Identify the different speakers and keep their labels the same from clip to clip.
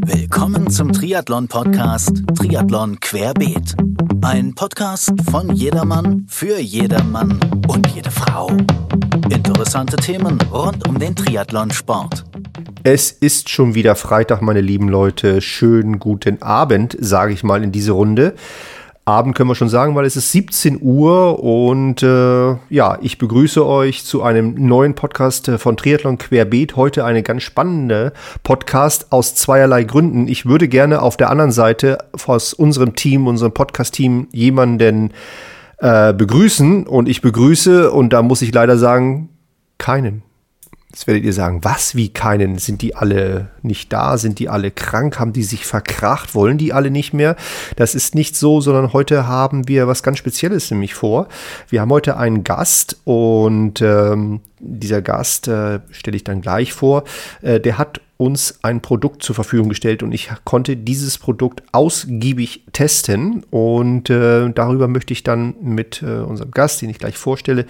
Speaker 1: Willkommen zum Triathlon-Podcast Triathlon Querbeet. Ein Podcast von jedermann, für jedermann und jede Frau. Interessante Themen rund um den Triathlonsport.
Speaker 2: Es ist schon wieder Freitag, meine lieben Leute. Schönen guten Abend, sage ich mal in diese Runde. Abend können wir schon sagen, weil es ist 17 Uhr und ich begrüße euch zu einem neuen Podcast von Triathlon Querbeet. Heute eine ganz spannende Podcast aus zweierlei Gründen. Ich würde gerne auf der anderen Seite aus unserem Podcast-Team, jemanden begrüßen und ich begrüße, und da muss ich leider sagen, keinen. Jetzt werdet ihr sagen, was, wie keinen? Sind die alle nicht da? Sind die alle krank? Haben die sich verkracht? Wollen die alle nicht mehr? Das ist nicht so, sondern heute haben wir was ganz Spezielles nämlich vor. Wir haben heute einen Gast und dieser Gast stelle ich dann gleich vor. Der hat uns ein Produkt zur Verfügung gestellt und ich konnte dieses Produkt ausgiebig testen und darüber möchte ich dann mit unserem Gast, den ich gleich vorstelle,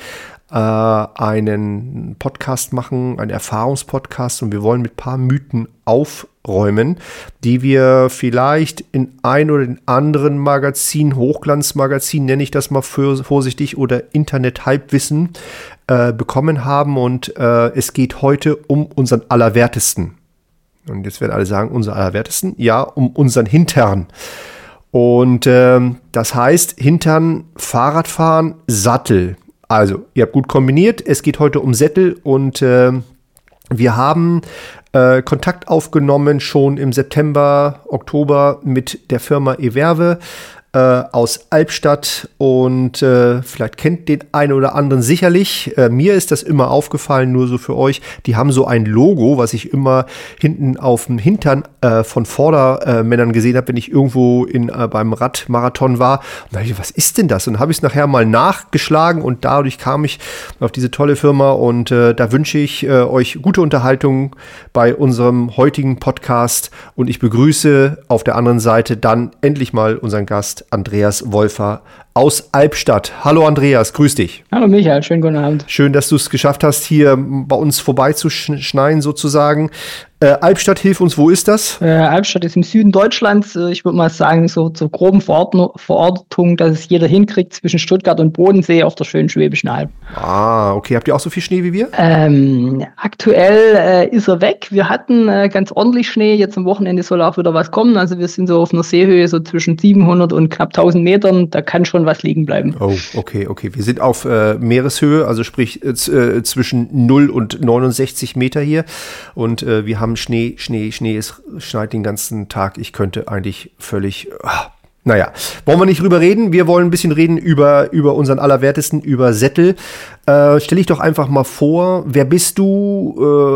Speaker 2: einen Podcast machen, einen Erfahrungspodcast, und wir wollen mit ein paar Mythen aufräumen, die wir vielleicht in ein oder in anderen Magazin, Hochglanzmagazin, nenne ich das mal vorsichtig, oder Internet-Halbwissen bekommen haben, und es geht heute um unseren Allerwertesten. Und jetzt werden alle sagen, unser Allerwertesten? Ja, um unseren Hintern. Und das heißt, Hintern, Fahrradfahren, Sattel. Also, ihr habt gut kombiniert. Es geht heute um Sättel und wir haben Kontakt aufgenommen schon im September, Oktober mit der Firma Everve aus Albstadt, und vielleicht kennt den einen oder anderen sicherlich. Mir ist das immer aufgefallen, nur so für euch. Die haben so ein Logo, was ich immer hinten auf dem Hintern von Vordermännern gesehen habe, wenn ich irgendwo beim Radmarathon war. Und da dachte ich, was ist denn das? Und dann habe ich es nachher mal nachgeschlagen und dadurch kam ich auf diese tolle Firma, und da wünsche ich euch gute Unterhaltung bei unserem heutigen Podcast, und ich begrüße auf der anderen Seite dann endlich mal unseren Gast Andreas Wolfer aus Albstadt. Hallo Andreas, grüß dich.
Speaker 3: Hallo Michael, schönen guten Abend.
Speaker 2: Schön, dass du es geschafft hast, hier bei uns vorbeizuschneien sozusagen. Albstadt, hilf uns, wo ist das?
Speaker 3: Albstadt ist im Süden Deutschlands. Ich würde mal sagen, so zur groben Verortung, dass es jeder hinkriegt, zwischen Stuttgart und Bodensee auf der schönen Schwäbischen Alb.
Speaker 2: Ah, okay. Habt ihr auch so viel Schnee wie wir?
Speaker 3: Aktuell ist er weg. Wir hatten ganz ordentlich Schnee. Jetzt am Wochenende soll auch wieder was kommen. Also wir sind so auf einer Seehöhe so zwischen 700 und knapp 1000 Metern. Da kann schon was liegen bleiben.
Speaker 2: Oh, okay. Wir sind auf Meereshöhe, also sprich zwischen 0 und 69 Meter hier. Und wir haben Schnee, es schneit den ganzen Tag. Ich könnte eigentlich völlig... Naja, wollen wir nicht drüber reden. Wir wollen ein bisschen reden über unseren Allerwertesten, über Sättel. Stell dich doch einfach mal vor, wer bist du?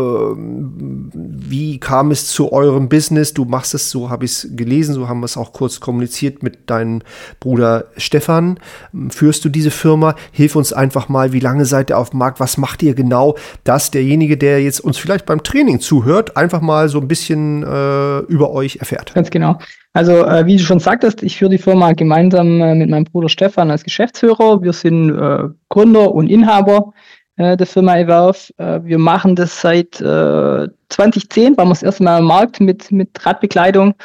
Speaker 2: Wie kam es zu eurem Business? Du machst es, so habe ich es gelesen, so haben wir es auch kurz kommuniziert mit deinem Bruder Stefan. Führst du diese Firma? Hilf uns einfach mal, wie lange seid ihr auf dem Markt? Was macht ihr genau? Dass derjenige, der jetzt uns vielleicht beim Training zuhört, einfach mal so ein bisschen über euch erfährt.
Speaker 3: Ganz genau. Also, wie du schon sagtest, ich führe die Firma gemeinsam mit meinem Bruder Stefan als Geschäftsführer. Wir sind Gründer und Inhaber der Firma Everve. Wir machen das seit 2010, waren wir das erste Mal am Markt mit Radbekleidung.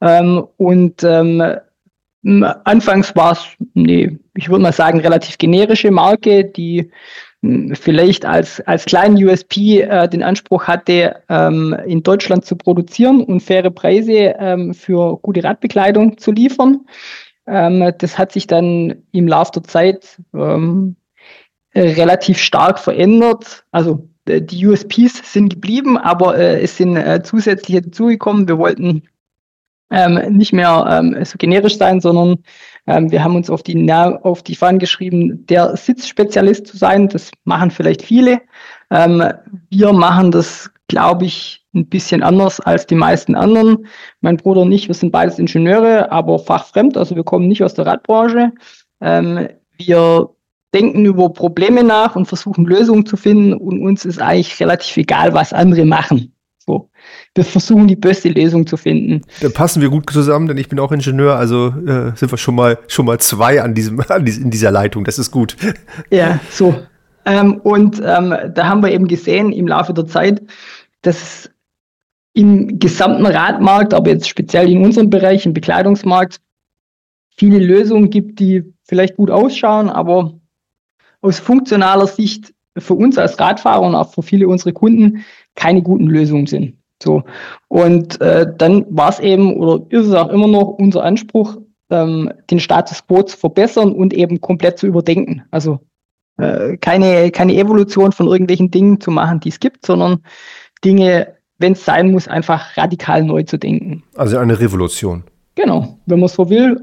Speaker 3: Anfangs war es, ich würde mal sagen, relativ generische Marke, die vielleicht als kleinen USP den Anspruch hatte, in Deutschland zu produzieren und faire Preise für gute Radbekleidung zu liefern. Das hat sich dann im Laufe der Zeit relativ stark verändert. Also die USPs sind geblieben, aber es sind zusätzliche dazugekommen. Wir wollten nicht mehr so generisch sein, sondern wir haben uns auf die Fahnen geschrieben, der Sitzspezialist zu sein. Das machen vielleicht viele. Wir machen das, glaube ich, ein bisschen anders als die meisten anderen. Mein Bruder und ich, wir sind beides Ingenieure, aber fachfremd, also wir kommen nicht aus der Radbranche. Wir denken über Probleme nach und versuchen Lösungen zu finden, und uns ist eigentlich relativ egal, was andere machen. So. Wir versuchen, die beste Lösung zu finden.
Speaker 2: Da passen wir gut zusammen, denn ich bin auch Ingenieur, also sind wir schon mal zwei in dieser Leitung. Das ist gut.
Speaker 3: Ja, so. Da haben wir eben gesehen im Laufe der Zeit, dass im gesamten Radmarkt, aber jetzt speziell in unserem Bereich, im Bekleidungsmarkt, viele Lösungen gibt, die vielleicht gut ausschauen, aber aus funktionaler Sicht für uns als Radfahrer und auch für viele unserer Kunden keine guten Lösungen sind. So. Und dann war es eben oder ist es auch immer noch unser Anspruch, den Status quo zu verbessern und eben komplett zu überdenken. Also keine Evolution von irgendwelchen Dingen zu machen, die es gibt, sondern Dinge, wenn es sein muss, einfach radikal neu zu denken.
Speaker 2: Also eine Revolution.
Speaker 3: Genau, wenn man so will.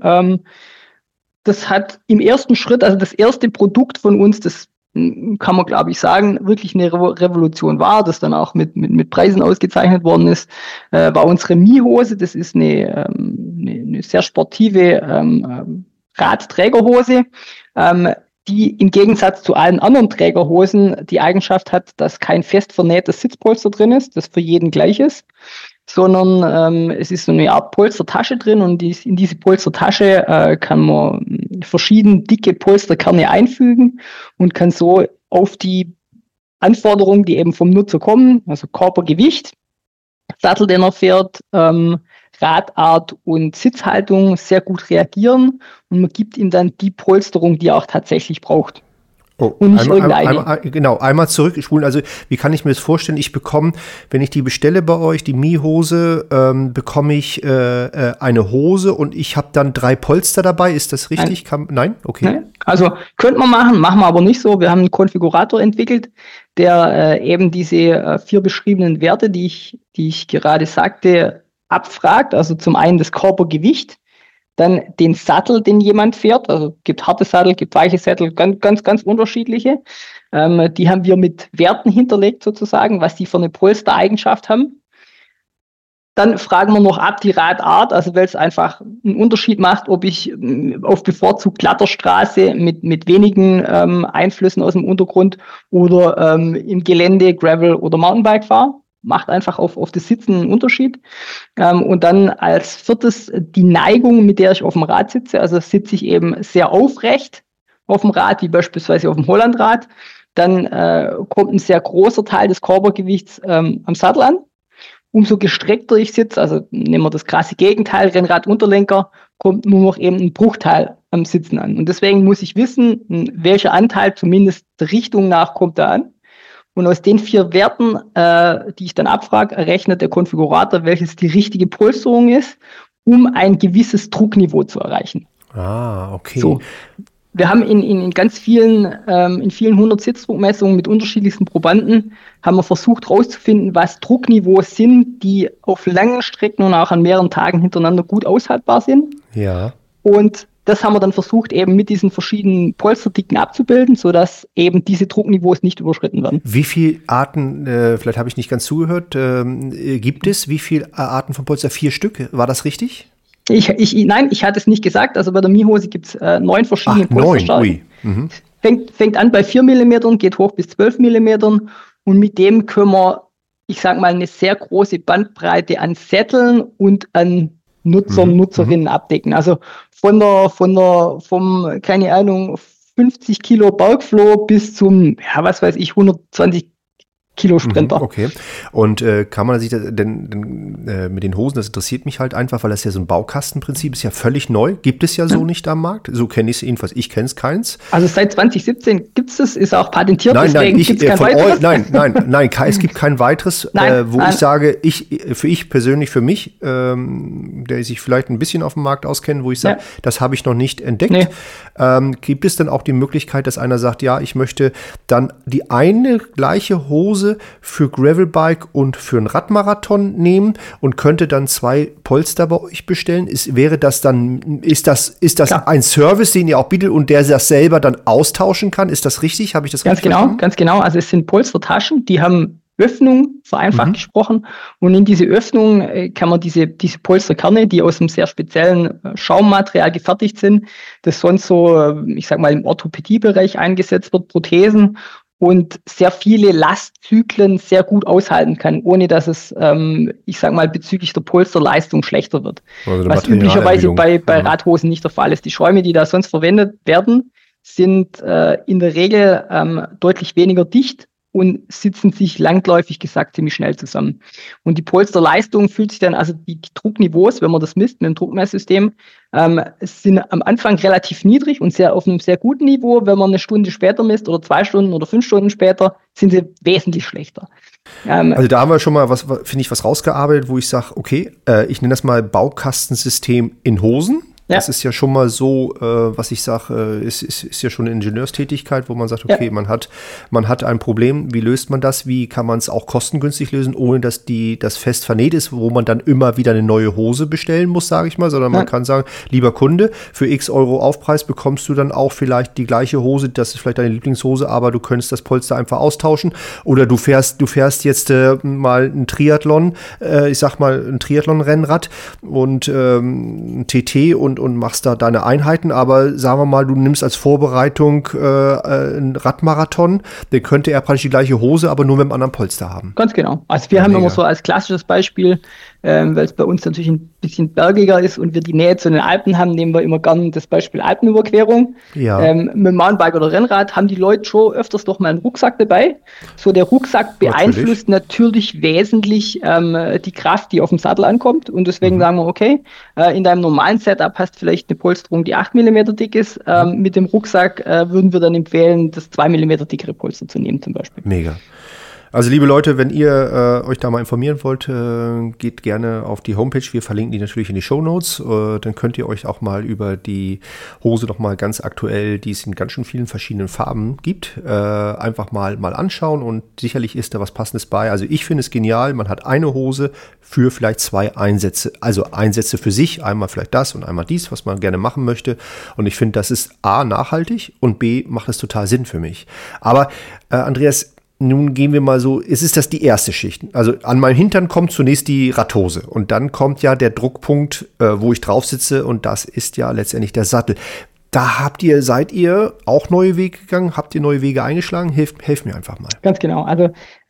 Speaker 3: Das hat im ersten Schritt, also das erste Produkt von uns, das kann man, glaube ich, sagen, wirklich eine Revolution war, das dann auch mit Preisen ausgezeichnet worden ist, war unsere Mi-Hose. Das ist eine sehr sportive Radträgerhose, die im Gegensatz zu allen anderen Trägerhosen die Eigenschaft hat, dass kein fest vernähtes Sitzpolster drin ist, das für jeden gleich ist, sondern es ist so eine Art Polstertasche drin und in diese Polstertasche kann man verschieden dicke Polsterkerne einfügen und kann so auf die Anforderungen, die eben vom Nutzer kommen, also Körpergewicht, Sattel, den er fährt, Radart und Sitzhaltung sehr gut reagieren und man gibt ihm dann die Polsterung, die er auch tatsächlich braucht.
Speaker 2: Oh,
Speaker 3: und nicht irgendeine.
Speaker 2: Einmal zurückspulen. Also wie kann ich mir das vorstellen? Ich bekomme, wenn ich die bestelle bei euch, die Mi-Hose, bekomme ich eine Hose und ich habe dann 3 Polster dabei. Ist das richtig? Nein? Okay. Nein.
Speaker 3: Also könnte man machen wir aber nicht so. Wir haben einen Konfigurator entwickelt, der eben diese 4 beschriebenen Werte, die ich gerade sagte, abfragt. Also zum einen das Körpergewicht, dann den Sattel, den jemand fährt, also gibt harte Sattel, gibt weiche Sattel, ganz unterschiedliche. Die haben wir mit Werten hinterlegt sozusagen, was die für eine Polstereigenschaft haben. Dann fragen wir noch ab die Radart, also weil es einfach einen Unterschied macht, ob ich auf bevorzugt glatter Straße mit wenigen Einflüssen aus dem Untergrund oder im Gelände, Gravel oder Mountainbike fahre. Macht einfach auf das Sitzen einen Unterschied. Und dann als 4. die Neigung, mit der ich auf dem Rad sitze. Also sitze ich eben sehr aufrecht auf dem Rad, wie beispielsweise auf dem Hollandrad. Dann kommt ein sehr großer Teil des Körpergewichts am Sattel an. Umso gestreckter ich sitze, also nehmen wir das krasse Gegenteil, Rennradunterlenker, kommt nur noch eben ein Bruchteil am Sitzen an. Und deswegen muss ich wissen, welcher Anteil zumindest der Richtung nach kommt da an. Und aus den 4 Werten, die ich dann abfrage, errechnet der Konfigurator, welches die richtige Polsterung ist, um ein gewisses Druckniveau zu erreichen.
Speaker 2: Ah, okay.
Speaker 3: So. Wir haben in ganz vielen 100 Sitzdruckmessungen mit unterschiedlichsten Probanden, haben wir versucht herauszufinden, was Druckniveaus sind, die auf langen Strecken und auch an mehreren Tagen hintereinander gut aushaltbar sind.
Speaker 2: Ja.
Speaker 3: Und das haben wir dann versucht, eben mit diesen verschiedenen Polsterdicken abzubilden, sodass eben diese Druckniveaus nicht überschritten werden.
Speaker 2: Wie viele Arten, vielleicht habe ich nicht ganz zugehört, gibt es? Wie viele Arten von Polster? 4 Stück, war das richtig?
Speaker 3: Nein, ich hatte es nicht gesagt. Also bei der Mi-Hose gibt es 9 verschiedene Polsterstärken. Fängt an bei 4 mm, geht hoch bis 12 mm und mit dem können wir, ich sag mal, eine sehr große Bandbreite an Sätteln und an Nutzerinnen abdecken. Also vom, keine Ahnung, 50 Kilo Bergfloh bis zum, 120 Kilo Sprinter.
Speaker 2: Okay. Und kann man sich das denn mit den Hosen, das interessiert mich halt einfach, weil das ja so ein Baukastenprinzip ist, ja völlig neu. Gibt es ja so nicht am Markt. So kenne ich es jedenfalls. Ich kenne es keins.
Speaker 3: Also seit 2017 gibt es das, ist auch patentiert, deswegen gibt es kein weiteres.
Speaker 2: Nein, es gibt kein weiteres, ich sage, für mich, der sich vielleicht ein bisschen auf dem Markt auskennt, wo ich sage, das habe ich noch nicht entdeckt. Nee. Gibt es dann auch die Möglichkeit, dass einer sagt, ja, ich möchte dann die eine gleiche Hose für Gravelbike und für einen Radmarathon nehmen und könnte dann 2 Polster bei euch bestellen? Ist das ein Service, den ihr auch bietet und der das selber dann austauschen kann? Ist das richtig? Habe ich das richtig verstanden?
Speaker 3: Ganz genau. Also es sind Polstertaschen, die haben Öffnung, vereinfacht gesprochen. Und in diese Öffnung kann man diese Polsterkerne, die aus einem sehr speziellen Schaummaterial gefertigt sind, das sonst so, ich sag mal, im Orthopädiebereich eingesetzt wird, Prothesen, und sehr viele Lastzyklen sehr gut aushalten kann, ohne dass es, ich sag mal, bezüglich der Polsterleistung schlechter wird. Also was üblicherweise bei Radhosen nicht der Fall ist. Die Schäume, die da sonst verwendet werden, sind in der Regel deutlich weniger dicht und sitzen sich langläufig gesagt ziemlich schnell zusammen. Und die Polsterleistung fühlt sich dann, also die Druckniveaus, wenn man das misst mit dem Druckmesssystem, sind am Anfang relativ niedrig und auf einem sehr guten Niveau. Wenn man eine Stunde später misst oder 2 Stunden oder 5 Stunden später, sind sie wesentlich schlechter.
Speaker 2: Also da haben wir schon mal finde ich, was rausgearbeitet, wo ich sage, okay, ich nenne das mal Baukastensystem in Hosen. Ja. Das ist ja schon mal so, was ich sage, ist ja schon eine Ingenieurstätigkeit, wo man sagt, okay, man hat ein Problem, wie löst man das, wie kann man es auch kostengünstig lösen, ohne dass das fest vernäht ist, wo man dann immer wieder eine neue Hose bestellen muss, sage ich mal, sondern man kann sagen, lieber Kunde, für x Euro Aufpreis bekommst du dann auch vielleicht die gleiche Hose, das ist vielleicht deine Lieblingshose, aber du könntest das Polster einfach austauschen, oder du fährst jetzt mal einen Triathlon, ich sag mal ein Triathlon-Rennrad und ein TT und machst da deine Einheiten, aber sagen wir mal, du nimmst als Vorbereitung einen Radmarathon, dann könnte er praktisch die gleiche Hose, aber nur mit einem anderen Polster haben.
Speaker 3: Ganz genau. Also wir haben immer so als klassisches Beispiel, weil es bei uns natürlich ein bisschen bergiger ist und wir die Nähe zu den Alpen haben, nehmen wir immer gerne das Beispiel Alpenüberquerung. Ja. Mit dem Mountainbike oder Rennrad haben die Leute schon öfters doch mal einen Rucksack dabei. So, der Rucksack beeinflusst natürlich wesentlich die Kraft, die auf dem Sattel ankommt, und deswegen sagen wir, okay, in deinem normalen Setup hast du vielleicht eine Polsterung, die 8 mm dick ist. Mit dem Rucksack würden wir dann empfehlen, das 2 mm dickere Polster zu nehmen zum Beispiel.
Speaker 2: Mega. Also liebe Leute, wenn ihr euch da mal informieren wollt, geht gerne auf die Homepage. Wir verlinken die natürlich in die Shownotes. Dann könnt ihr euch auch mal über die Hose noch mal ganz aktuell, die es in ganz schön vielen verschiedenen Farben gibt, einfach mal anschauen, und sicherlich ist da was Passendes bei. Also ich finde es genial, man hat eine Hose für vielleicht 2 Einsätze. Also Einsätze für sich, einmal vielleicht das und einmal dies, was man gerne machen möchte. Und ich finde, das ist A, nachhaltig, und B, macht es total Sinn für mich. Aber Andreas, nun gehen wir mal so, es ist das die erste Schicht. Also an meinem Hintern kommt zunächst die Radhose und dann kommt ja der Druckpunkt, wo ich drauf sitze, und das ist ja letztendlich der Sattel. Da seid ihr auch neue Wege gegangen? Habt ihr neue Wege eingeschlagen? Helft mir einfach mal.
Speaker 3: Ganz genau. Also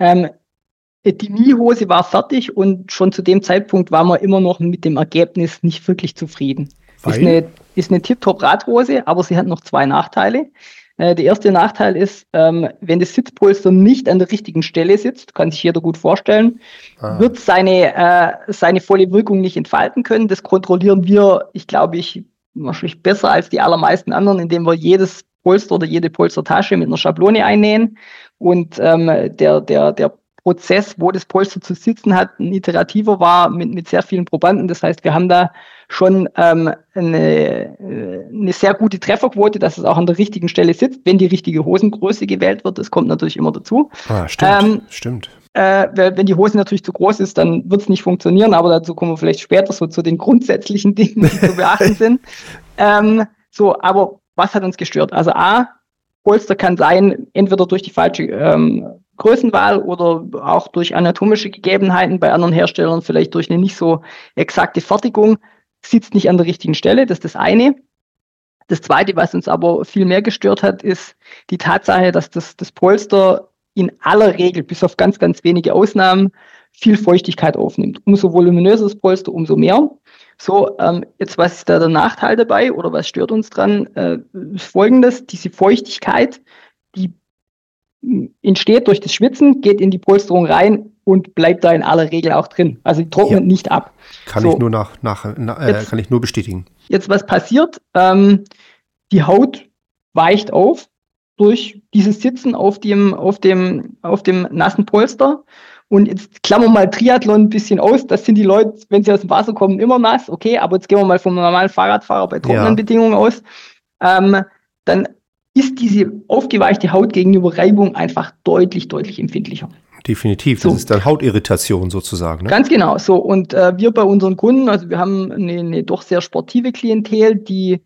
Speaker 3: die Mii-Hose war fertig und schon zu dem Zeitpunkt waren wir immer noch mit dem Ergebnis nicht wirklich zufrieden. Ist eine Tip-Top-Radhose, aber sie hat noch 2 Nachteile. Der erste Nachteil ist, wenn das Sitzpolster nicht an der richtigen Stelle sitzt, kann sich jeder gut vorstellen, wird seine volle Wirkung nicht entfalten können. Das kontrollieren wir, wahrscheinlich besser als die allermeisten anderen, indem wir jedes Polster oder jede Polstertasche mit einer Schablone einnähen. Und der Prozess, wo das Polster zu sitzen hat, ein iterativer war mit sehr vielen Probanden. Das heißt, wir haben da schon eine sehr gute Trefferquote, dass es auch an der richtigen Stelle sitzt, wenn die richtige Hosengröße gewählt wird. Das kommt natürlich immer dazu.
Speaker 2: Stimmt.
Speaker 3: Wenn die Hose natürlich zu groß ist, dann wird es nicht funktionieren, aber dazu kommen wir vielleicht später so zu den grundsätzlichen Dingen, die zu beachten sind. Aber was hat uns gestört? Also A, Polster kann sein, entweder durch die falsche Größenwahl oder auch durch anatomische Gegebenheiten, bei anderen Herstellern vielleicht durch eine nicht so exakte Fertigung, sitzt nicht an der richtigen Stelle. Das ist das eine. Das zweite, was uns aber viel mehr gestört hat, ist die Tatsache, dass das Polster in aller Regel, bis auf ganz, ganz wenige Ausnahmen, viel Feuchtigkeit aufnimmt. Umso voluminöser das Polster, umso mehr. So, jetzt was ist da der Nachteil dabei oder was stört uns dran? Ist Folgendes: Diese Feuchtigkeit, die entsteht durch das Schwitzen, geht in die Polsterung rein und bleibt da in aller Regel auch drin. Also die trocknet nicht ab.
Speaker 2: Kann ich nur bestätigen.
Speaker 3: Jetzt was passiert? Die Haut weicht auf durch dieses Sitzen auf dem nassen Polster. Und jetzt klammern wir mal Triathlon ein bisschen aus. Das sind die Leute, wenn sie aus dem Wasser kommen, immer nass. Okay, aber jetzt gehen wir mal vom normalen Fahrradfahrer bei trockenen Bedingungen aus. Dann ist diese aufgeweichte Haut gegenüber Reibung einfach deutlich, deutlich empfindlicher.
Speaker 2: Definitiv, das ist dann Hautirritation sozusagen. Ne?
Speaker 3: Ganz genau. So, und wir bei unseren Kunden, also wir haben eine doch sehr sportive Klientel, die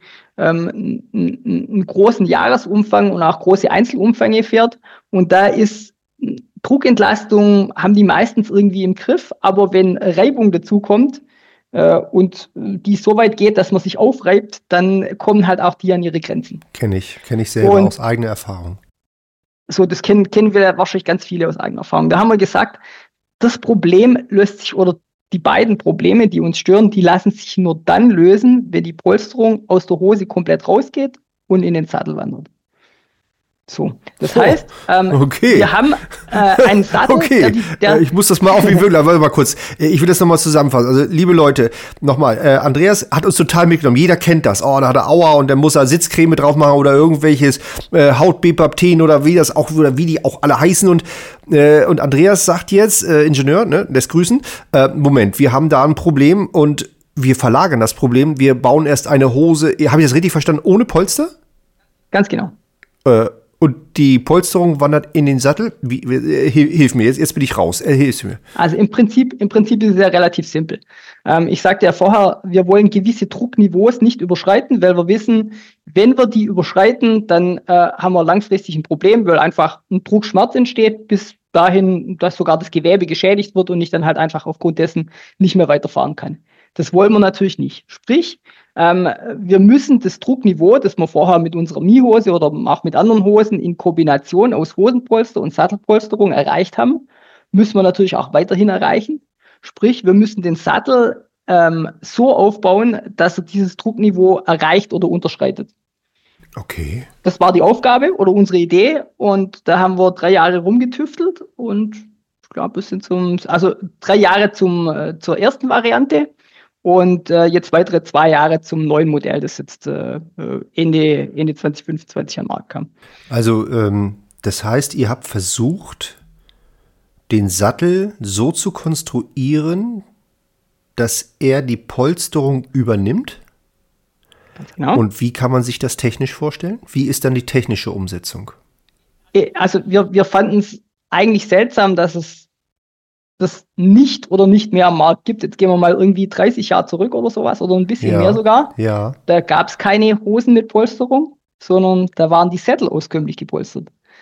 Speaker 3: einen großen Jahresumfang und auch große Einzelumfänge fährt. Und da ist Druckentlastung, haben die meistens irgendwie im Griff, aber wenn Reibung dazukommt und die so weit geht, dass man sich aufreibt, dann kommen halt auch die an ihre Grenzen.
Speaker 2: Kenn ich selber aus eigener Erfahrung.
Speaker 3: So, das kennen wir wahrscheinlich ganz viele aus eigener Erfahrung. Da haben wir gesagt, das Problem löst sich, oder die beiden Probleme, die uns stören, die lassen sich nur dann lösen, wenn die Polsterung aus der Hose komplett rausgeht und in den Sattel wandert. So, das heißt,
Speaker 2: okay.
Speaker 3: wir haben einen Sattel,
Speaker 2: okay. Ich muss das mal auf wie wirklich, warte mal kurz. Ich will das nochmal zusammenfassen. Also, liebe Leute, nochmal, Andreas hat uns total mitgenommen. Jeder kennt das. Oh, da hat er Aua und dann muss er Sitzcreme drauf machen oder irgendwelches Hautbepapten oder wie die auch alle heißen. Und Andreas sagt jetzt, Ingenieur, ne, lässt grüßen, Moment, wir haben da ein Problem und wir verlagern das Problem. Wir bauen erst eine Hose, habe ich das richtig verstanden, ohne Polster?
Speaker 3: Ganz genau.
Speaker 2: Und die Polsterung wandert in den Sattel. Hilf mir, jetzt bin ich raus. Hilf mir.
Speaker 3: Also im Prinzip ist es ja relativ simpel. Ich sagte ja vorher, wir wollen gewisse Druckniveaus nicht überschreiten, weil wir wissen, wenn wir die überschreiten, dann haben wir langfristig ein Problem, weil einfach ein Druckschmerz entsteht, bis dahin, dass sogar das Gewebe geschädigt wird und ich dann halt einfach aufgrund dessen nicht mehr weiterfahren kann. Das wollen wir natürlich nicht. Sprich, wir müssen das Druckniveau, das wir vorher mit unserer Mii-Hose oder auch mit anderen Hosen in Kombination aus Hosenpolster und Sattelpolsterung erreicht haben, müssen wir natürlich auch weiterhin erreichen. Sprich, wir müssen den Sattel so aufbauen, dass er dieses Druckniveau erreicht oder unterschreitet.
Speaker 2: Okay.
Speaker 3: Das war die Aufgabe oder unsere Idee und da haben wir 3 Jahre rumgetüftelt und ich glaube, es sind 3 Jahre zur ersten Variante. Und jetzt weitere 2 Jahre zum neuen Modell, das jetzt Ende 2025 an den Markt kam.
Speaker 2: Also das heißt, ihr habt versucht, den Sattel so zu konstruieren, dass er die Polsterung übernimmt?
Speaker 3: Ganz genau.
Speaker 2: Und wie kann man sich das technisch vorstellen? Wie ist dann die technische Umsetzung?
Speaker 3: Also wir fanden es eigentlich seltsam, dass es das nicht mehr am Markt gibt. Jetzt gehen wir mal irgendwie 30 Jahre zurück oder sowas oder ein bisschen mehr sogar.
Speaker 2: Ja.
Speaker 3: Da gab es keine Hosen mit Polsterung, sondern da waren die Sättel auskömmlich gepolstert.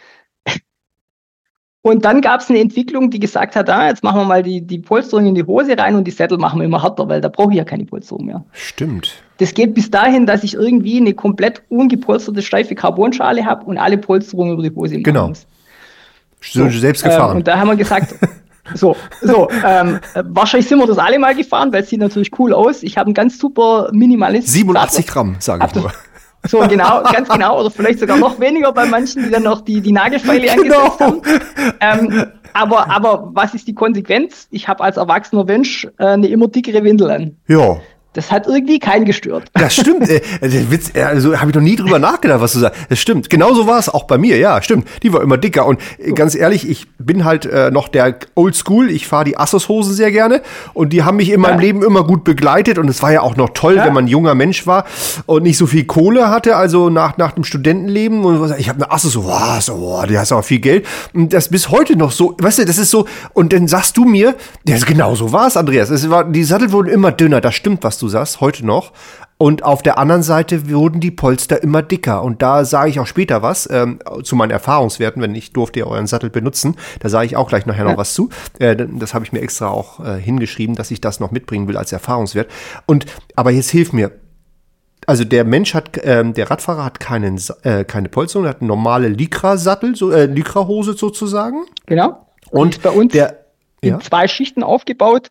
Speaker 3: Und dann gab es eine Entwicklung, die gesagt hat, jetzt machen wir mal die Polsterung in die Hose rein und die Sättel machen wir immer härter, weil da brauche ich ja keine Polsterung mehr.
Speaker 2: Stimmt.
Speaker 3: Das geht bis dahin, dass ich irgendwie eine komplett ungepolsterte, steife Carbonschale habe und alle Polsterungen über die Hose machen muss.
Speaker 2: So, selbst gefahren.
Speaker 3: Und da haben wir gesagt, wahrscheinlich sind wir das alle mal gefahren, weil es sieht natürlich cool aus. Ich habe einen ganz super Minimalist.
Speaker 2: 87 Gramm, sage ich nur.
Speaker 3: So, genau, ganz genau. Oder vielleicht sogar noch weniger bei manchen, die dann noch die Nagelfeile angesetzt haben. Aber was ist die Konsequenz? Ich habe als erwachsener Mensch eine immer dickere Windel an.
Speaker 2: Ja.
Speaker 3: Das hat irgendwie keinen gestört.
Speaker 2: Das stimmt. Der Witz, also habe ich noch nie drüber nachgedacht, was du sagst. Das stimmt. Genauso war es auch bei mir. Ja, stimmt. Die war immer dicker. Und ganz ehrlich, ich bin halt noch der Oldschool. Ich fahre die Assos-Hosen sehr gerne. Und die haben mich in meinem Leben immer gut begleitet. Und es war ja auch noch toll, wenn man ein junger Mensch war und nicht so viel Kohle hatte. Also nach dem Studentenleben. Und ich habe eine Assos, die hast aber viel Geld. Und das bis heute noch so, weißt du, das ist so. Und dann sagst du mir, genau so war es, Andreas. Die Sattel wurden immer dünner. Das stimmt, was du sagst, heute noch. Und auf der anderen Seite wurden die Polster immer dicker. Und da sage ich auch später was zu meinen Erfahrungswerten, wenn ich durfte ja euren Sattel benutzen. Da sage ich auch gleich nachher noch was zu. Das habe ich mir extra auch hingeschrieben, dass ich das noch mitbringen will als Erfahrungswert. Aber jetzt hilf mir. Also der Radfahrer hat keine Polsterung, der hat eine normale Lycra-Sattel, Lycra-Hose sozusagen.
Speaker 3: Genau. Und bei uns in 2 Schichten aufgebaut.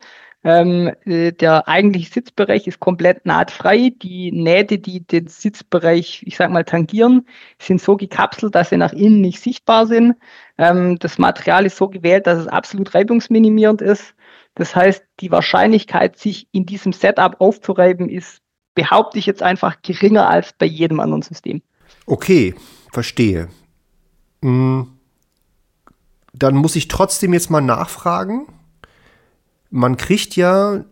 Speaker 3: Der eigentliche Sitzbereich ist komplett nahtfrei. Die Nähte, die den Sitzbereich, ich sag mal, tangieren, sind so gekapselt, dass sie nach innen nicht sichtbar sind. Das Material ist so gewählt, dass es absolut reibungsminimierend ist. Das heißt, die Wahrscheinlichkeit, sich in diesem Setup aufzureiben, ist, behaupte ich jetzt einfach, geringer als bei jedem anderen System.
Speaker 2: Okay, verstehe. Dann muss ich trotzdem jetzt mal nachfragen. Man kriegt ja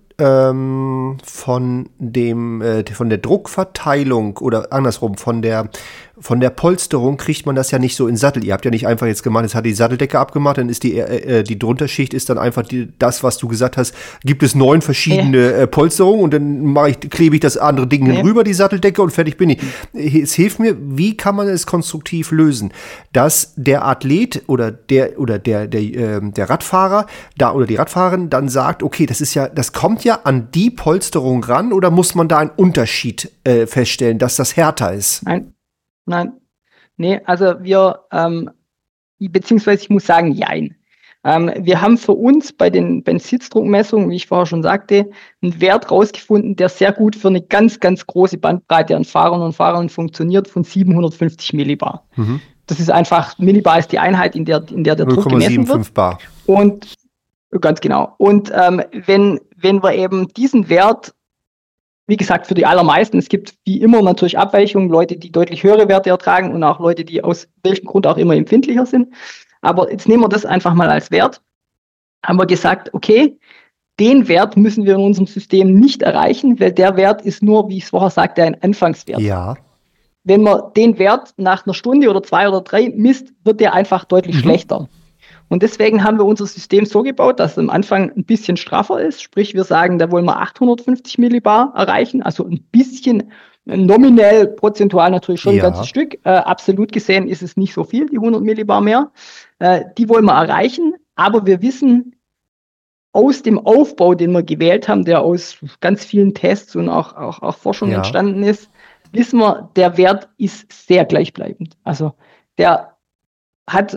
Speaker 2: von der Druckverteilung oder andersrum, von der Polsterung kriegt man das ja nicht so in Sattel. Ihr habt ja nicht einfach jetzt gemacht, jetzt hat die Satteldecke abgemacht, dann ist die Drunterschicht ist dann einfach das, was du gesagt hast, gibt es 9 verschiedene Polsterungen und dann klebe ich das andere Ding hinüber, die Satteldecke und fertig bin ich. Es hilft mir, wie kann man es konstruktiv lösen, dass der Athlet oder der Radfahrer oder die Radfahrerin dann sagt, okay, das kommt ja an die Polsterung ran oder muss man da einen Unterschied feststellen, dass das härter ist?
Speaker 3: Nein. Nee, also beziehungsweise ich muss sagen, jein. Wir haben für uns bei den Sitzdruckmessungen, wie ich vorher schon sagte, einen Wert rausgefunden, der sehr gut für eine ganz, ganz große Bandbreite an Fahrern und Fahrerinnen funktioniert, von 750 Millibar. Das ist einfach, Millibar ist die Einheit, in der der Druck gemessen wird.
Speaker 2: 0,75 Bar.
Speaker 3: Und ganz genau. Und wenn wir eben diesen Wert, wie gesagt, für die allermeisten, es gibt wie immer natürlich Abweichungen, Leute, die deutlich höhere Werte ertragen und auch Leute, die aus welchem Grund auch immer empfindlicher sind. Aber jetzt nehmen wir das einfach mal als Wert. Haben wir gesagt, okay, den Wert müssen wir in unserem System nicht erreichen, weil der Wert ist nur, wie ich es vorher sagte, ein Anfangswert.
Speaker 2: Ja.
Speaker 3: Wenn man den Wert nach einer Stunde oder 2 oder 3 misst, wird der einfach deutlich schlechter. Und deswegen haben wir unser System so gebaut, dass es am Anfang ein bisschen straffer ist. Sprich, wir sagen, da wollen wir 850 Millibar erreichen, also ein bisschen nominell, prozentual natürlich schon ein ganzes Stück. Absolut gesehen ist es nicht so viel, die 100 Millibar mehr. Die wollen wir erreichen, aber wir wissen aus dem Aufbau, den wir gewählt haben, der aus ganz vielen Tests und auch Forschung entstanden ist, wissen wir, der Wert ist sehr gleichbleibend. Also der hat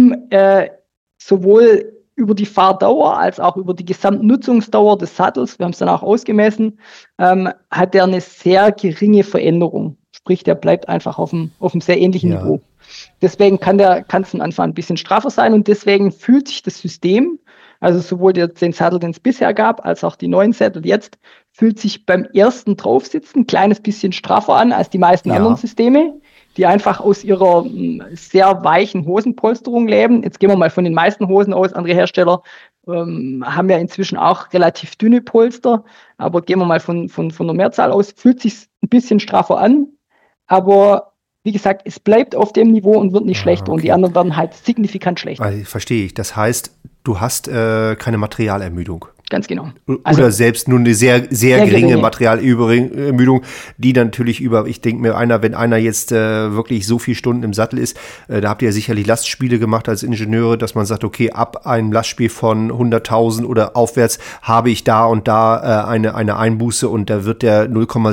Speaker 3: sowohl über die Fahrdauer als auch über die Gesamtnutzungsdauer des Sattels, wir haben es dann auch ausgemessen, hat der eine sehr geringe Veränderung. Sprich, der bleibt einfach auf einem sehr ähnlichen Niveau. Deswegen kann es am Anfang ein bisschen straffer sein und deswegen fühlt sich das System, also sowohl den Sattel, den es bisher gab, als auch die neuen Sättel jetzt, fühlt sich beim ersten Draufsitzen ein kleines bisschen straffer an als die meisten anderen Systeme, die einfach aus ihrer sehr weichen Hosenpolsterung leben. Jetzt gehen wir mal von den meisten Hosen aus. Andere Hersteller haben ja inzwischen auch relativ dünne Polster, aber gehen wir mal von der Mehrzahl aus, fühlt sich ein bisschen straffer an, aber wie gesagt, es bleibt auf dem Niveau und wird nicht schlechter und die anderen werden halt signifikant schlechter.
Speaker 2: Verstehe ich. Das heißt, du hast keine Materialermüdung.
Speaker 3: Ganz genau.
Speaker 2: Oder selbst nur eine sehr, sehr geringe Materialermüdung, die natürlich ich denke mir, wenn einer jetzt wirklich so viele Stunden im Sattel ist, da habt ihr ja sicherlich Lastspiele gemacht als Ingenieure, dass man sagt, okay, ab einem Lastspiel von 100.000 oder aufwärts habe ich da und da eine Einbuße und da wird der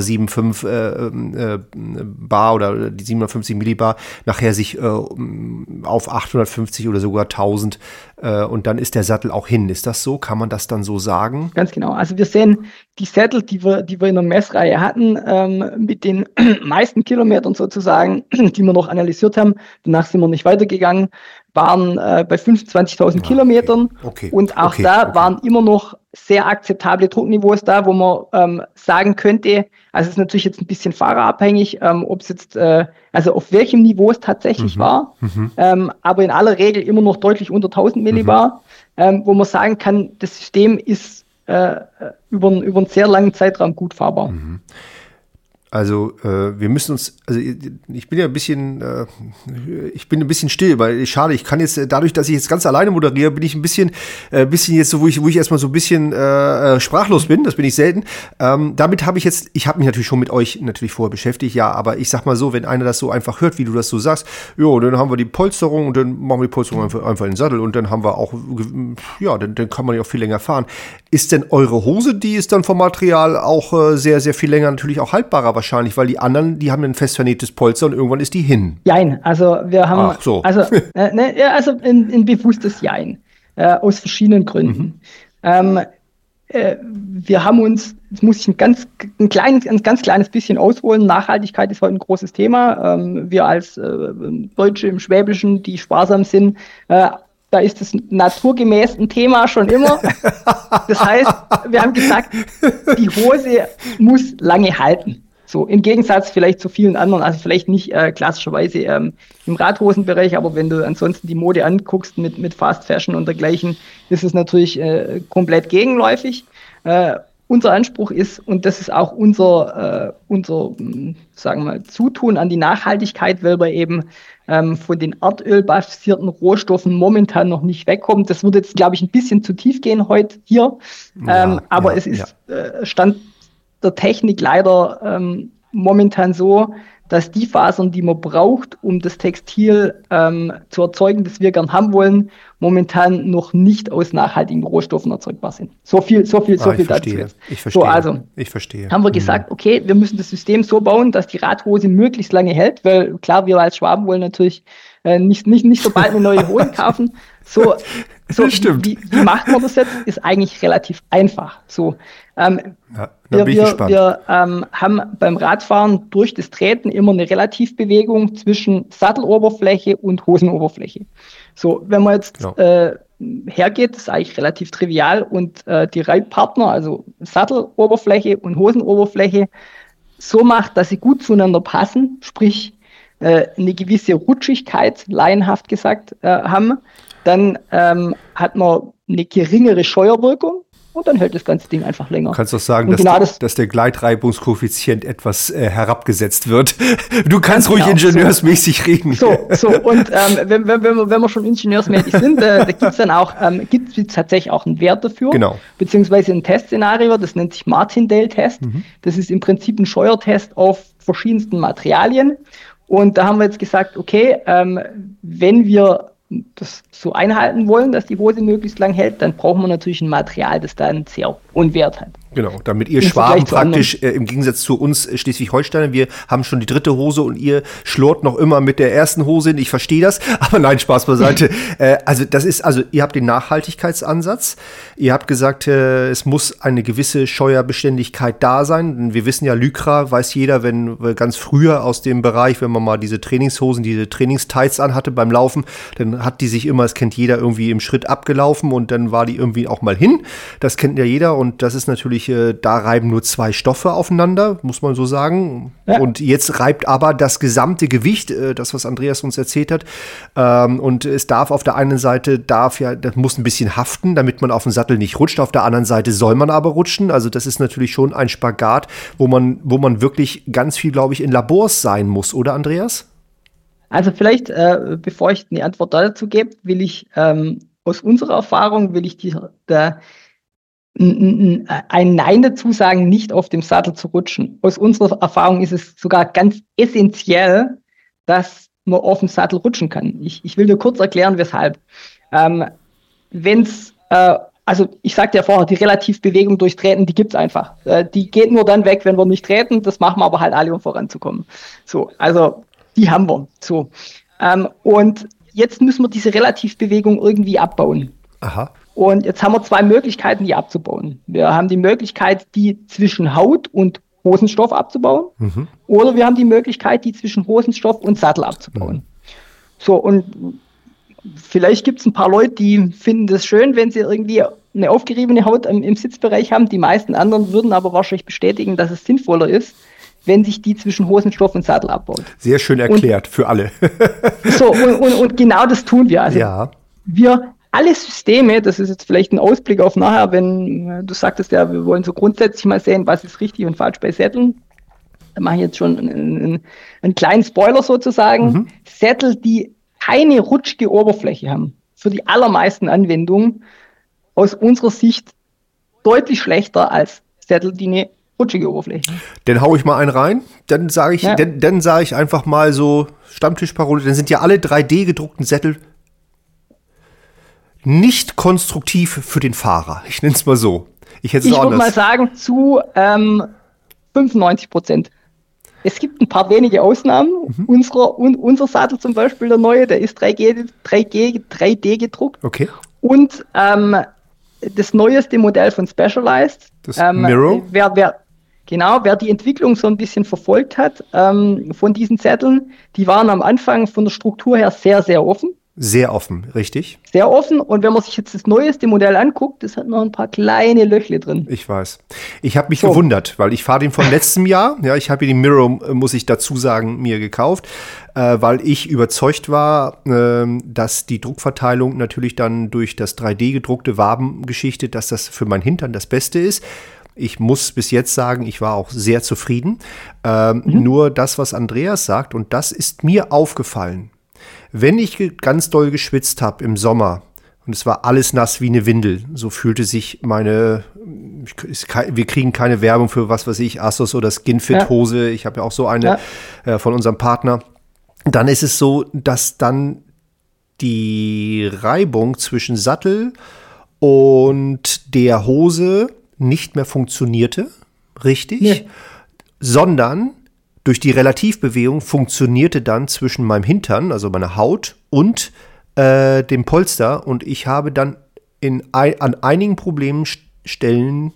Speaker 2: 0,75 Bar oder die 750 Millibar nachher sich auf 850 oder sogar 1000 und dann ist der Sattel auch hin. Ist das so? Kann man das dann so sagen?
Speaker 3: Ganz genau. Also wir sehen, die Sättel, die wir in der Messreihe hatten, mit den meisten Kilometern sozusagen, die wir noch analysiert haben, danach sind wir nicht weitergegangen, waren bei 25.000 Kilometern.
Speaker 2: Okay.
Speaker 3: Und auch waren immer noch sehr akzeptable Druckniveaus da, wo man sagen könnte, also es ist natürlich jetzt ein bisschen fahrerabhängig, ob es jetzt, also auf welchem Niveau es tatsächlich war, aber in aller Regel immer noch deutlich unter 1000 Millibar, wo man sagen kann, das System ist über einen sehr langen Zeitraum gut fahrbar.
Speaker 2: Also wir müssen uns, also ich bin ein bisschen still, weil schade, ich kann jetzt, dadurch, dass ich jetzt ganz alleine moderiere, bin ich ein bisschen jetzt so, wo ich erstmal so ein bisschen sprachlos bin, das bin ich selten. Damit habe ich habe mich natürlich schon mit euch natürlich vorher beschäftigt, ja, aber ich sag mal so, wenn einer das so einfach hört, wie du das so sagst, jo, dann haben wir die Polsterung und dann machen wir die Polsterung einfach in den Sattel und dann haben wir auch, ja, dann kann man ja auch viel länger fahren. Ist denn eure Hose, die ist dann vom Material auch sehr, sehr viel länger natürlich auch haltbarer wahrscheinlich, weil die anderen, die haben ein fest vernähtes Polster und irgendwann ist die hin.
Speaker 3: Jein, also wir haben,
Speaker 2: Ach so.
Speaker 3: also ein bewusstes Jein, aus verschiedenen Gründen. Wir haben uns, jetzt muss ich ein ganz kleines bisschen ausholen, Nachhaltigkeit ist heute ein großes Thema. Wir als Deutsche im Schwäbischen, die sparsam sind, da ist es naturgemäß ein Thema schon immer. Das heißt, wir haben gesagt, die Hose muss lange halten. So, im Gegensatz vielleicht zu vielen anderen, also vielleicht nicht klassischerweise im Radhosenbereich, aber wenn du ansonsten die Mode anguckst mit Fast Fashion und dergleichen, ist es natürlich komplett gegenläufig. Unser Anspruch ist, und das ist auch unser sagen wir mal, Zutun an die Nachhaltigkeit, weil wir eben von den erdölbasierten Rohstoffen momentan noch nicht wegkommen. Das wird jetzt, glaube ich, ein bisschen zu tief gehen heute hier, aber es ist Stand der Technik leider momentan so, dass die Fasern, die man braucht, um das Textil zu erzeugen, das wir gern haben wollen, momentan noch nicht aus nachhaltigen Rohstoffen erzeugbar sind. So viel dazu jetzt.
Speaker 2: Ich verstehe.
Speaker 3: So, also haben wir gesagt, okay, wir müssen das System so bauen, dass die Radhose möglichst lange hält, weil klar, wir als Schwaben wollen natürlich nicht sobald eine neue Hose kaufen. So
Speaker 2: Stimmt.
Speaker 3: wie macht man das jetzt? Ist eigentlich relativ einfach. So, wir haben beim Radfahren durch das Treten immer eine Relativbewegung zwischen Satteloberfläche und Hosenoberfläche. So, wenn man jetzt hergeht, ist eigentlich relativ trivial und die Reibpartner, also Satteloberfläche und Hosenoberfläche, so macht, dass sie gut zueinander passen, sprich eine gewisse Rutschigkeit, laienhaft gesagt, haben, dann hat man eine geringere Scheuerwirkung und dann hält das ganze Ding einfach länger.
Speaker 2: Du kannst doch sagen, dass der Gleitreibungskoeffizient etwas herabgesetzt wird. Du kannst ruhig ingenieursmäßig reden.
Speaker 3: Und wenn wir schon ingenieursmäßig sind, da gibt es dann auch gibt's tatsächlich auch einen Wert dafür, beziehungsweise ein Testszenario, das nennt sich Martindale-Test. Das ist im Prinzip ein Scheuertest auf verschiedensten Materialien. Und da haben wir jetzt gesagt, okay, wenn wir das so einhalten wollen, dass die Hose möglichst lang hält, dann brauchen wir natürlich ein Material, das da einen sehr hohen Wert hat.
Speaker 2: Genau, damit ihr Schwaben praktisch im Gegensatz zu uns Schleswig-Holsteiner, wir haben schon die dritte Hose und ihr schlort noch immer mit der ersten Hose hin. Ich verstehe das, aber nein, Spaß beiseite. Ihr habt den Nachhaltigkeitsansatz. Ihr habt gesagt, es muss eine gewisse Scheuerbeständigkeit da sein. Wir wissen ja, Lycra weiß jeder, wenn ganz früher aus dem Bereich, wenn man mal diese Trainingshosen, diese Trainingstights anhatte beim Laufen, dann hat die sich immer, das kennt jeder, irgendwie im Schritt abgelaufen und dann war die irgendwie auch mal hin. Das kennt ja jeder und das ist natürlich da reiben nur zwei Stoffe aufeinander, muss man so sagen. Ja. Und jetzt reibt aber das gesamte Gewicht, das, was Andreas uns erzählt hat. Und es darf auf der einen Seite, das muss ein bisschen haften, damit man auf den Sattel nicht rutscht. Auf der anderen Seite soll man aber rutschen. Also das ist natürlich schon ein Spagat, wo man wirklich ganz viel, glaube ich, in Labors sein muss, oder Andreas?
Speaker 3: Also vielleicht, bevor ich eine Antwort dazu gebe, will ich aus unserer Erfahrung, ein Nein dazu sagen, nicht auf dem Sattel zu rutschen. Aus unserer Erfahrung ist es sogar ganz essentiell, dass man auf dem Sattel rutschen kann. Ich will dir kurz erklären, weshalb. Ich sagte ja vorher, die Relativbewegung durch Treten, die gibt's einfach. Die geht nur dann weg, wenn wir nicht treten. Das machen wir aber halt alle, um voranzukommen. So, also die haben wir. So. Und jetzt müssen wir diese Relativbewegung irgendwie abbauen.
Speaker 2: Aha.
Speaker 3: Und jetzt haben wir zwei Möglichkeiten, die abzubauen. Wir haben die Möglichkeit, die zwischen Haut und Hosenstoff abzubauen. Oder wir haben die Möglichkeit, die zwischen Hosenstoff und Sattel abzubauen. So, und vielleicht gibt es ein paar Leute, die finden das schön, wenn sie irgendwie eine aufgeriebene Haut im Sitzbereich haben. Die meisten anderen würden aber wahrscheinlich bestätigen, dass es sinnvoller ist, wenn sich die zwischen Hosenstoff und Sattel abbaut.
Speaker 2: Sehr schön erklärt für alle.
Speaker 3: Und genau das tun wir. Also alle Systeme, das ist jetzt vielleicht ein Ausblick auf nachher, wenn du sagtest ja, wir wollen so grundsätzlich mal sehen, was ist richtig und falsch bei Sätteln. Da mache ich jetzt schon einen kleinen Spoiler sozusagen. Sättel, die keine rutschige Oberfläche haben, für die allermeisten Anwendungen aus unserer Sicht deutlich schlechter als Sättel, die eine rutschige Oberfläche haben.
Speaker 2: Dann hau ich mal einen rein. Dann sage ich, einfach mal so Stammtischparole, dann sind ja alle 3D gedruckten Sättel nicht konstruktiv für den Fahrer. Ich nenne es mal so. Ich würde
Speaker 3: mal sagen, zu 95%. Es gibt ein paar wenige Ausnahmen. Unser Sattel zum Beispiel, der neue, der ist 3D gedruckt.
Speaker 2: Okay.
Speaker 3: Und das neueste Modell von Specialized.
Speaker 2: Das Miro.
Speaker 3: Wer die Entwicklung so ein bisschen verfolgt hat von diesen Sätteln, die waren am Anfang von der Struktur her sehr, sehr offen.
Speaker 2: Sehr offen, richtig?
Speaker 3: Sehr offen. Und wenn man sich jetzt das neueste Modell anguckt, das hat noch ein paar kleine Löchle drin.
Speaker 2: Ich weiß. Ich habe mich gewundert, weil ich fahre den von letztem Jahr. Ja, ich habe den Miro, muss ich dazu sagen, mir gekauft, weil ich überzeugt war, dass die Druckverteilung natürlich dann durch das 3D-gedruckte Wabengeschichte, dass das für mein Hintern das Beste ist. Ich muss bis jetzt sagen, ich war auch sehr zufrieden. Nur das, was Andreas sagt, und das ist mir aufgefallen. Wenn ich ganz doll geschwitzt habe im Sommer und es war alles nass wie eine Windel, so fühlte sich wir kriegen keine Werbung für was weiß ich, Asos oder Skinfit-Hose, ich habe ja auch so eine von unserem Partner, dann ist es so, dass dann die Reibung zwischen Sattel und der Hose nicht mehr funktionierte, richtig, sondern durch die Relativbewegung funktionierte dann zwischen meinem Hintern, also meiner Haut und dem Polster, und ich habe dann an einigen Stellen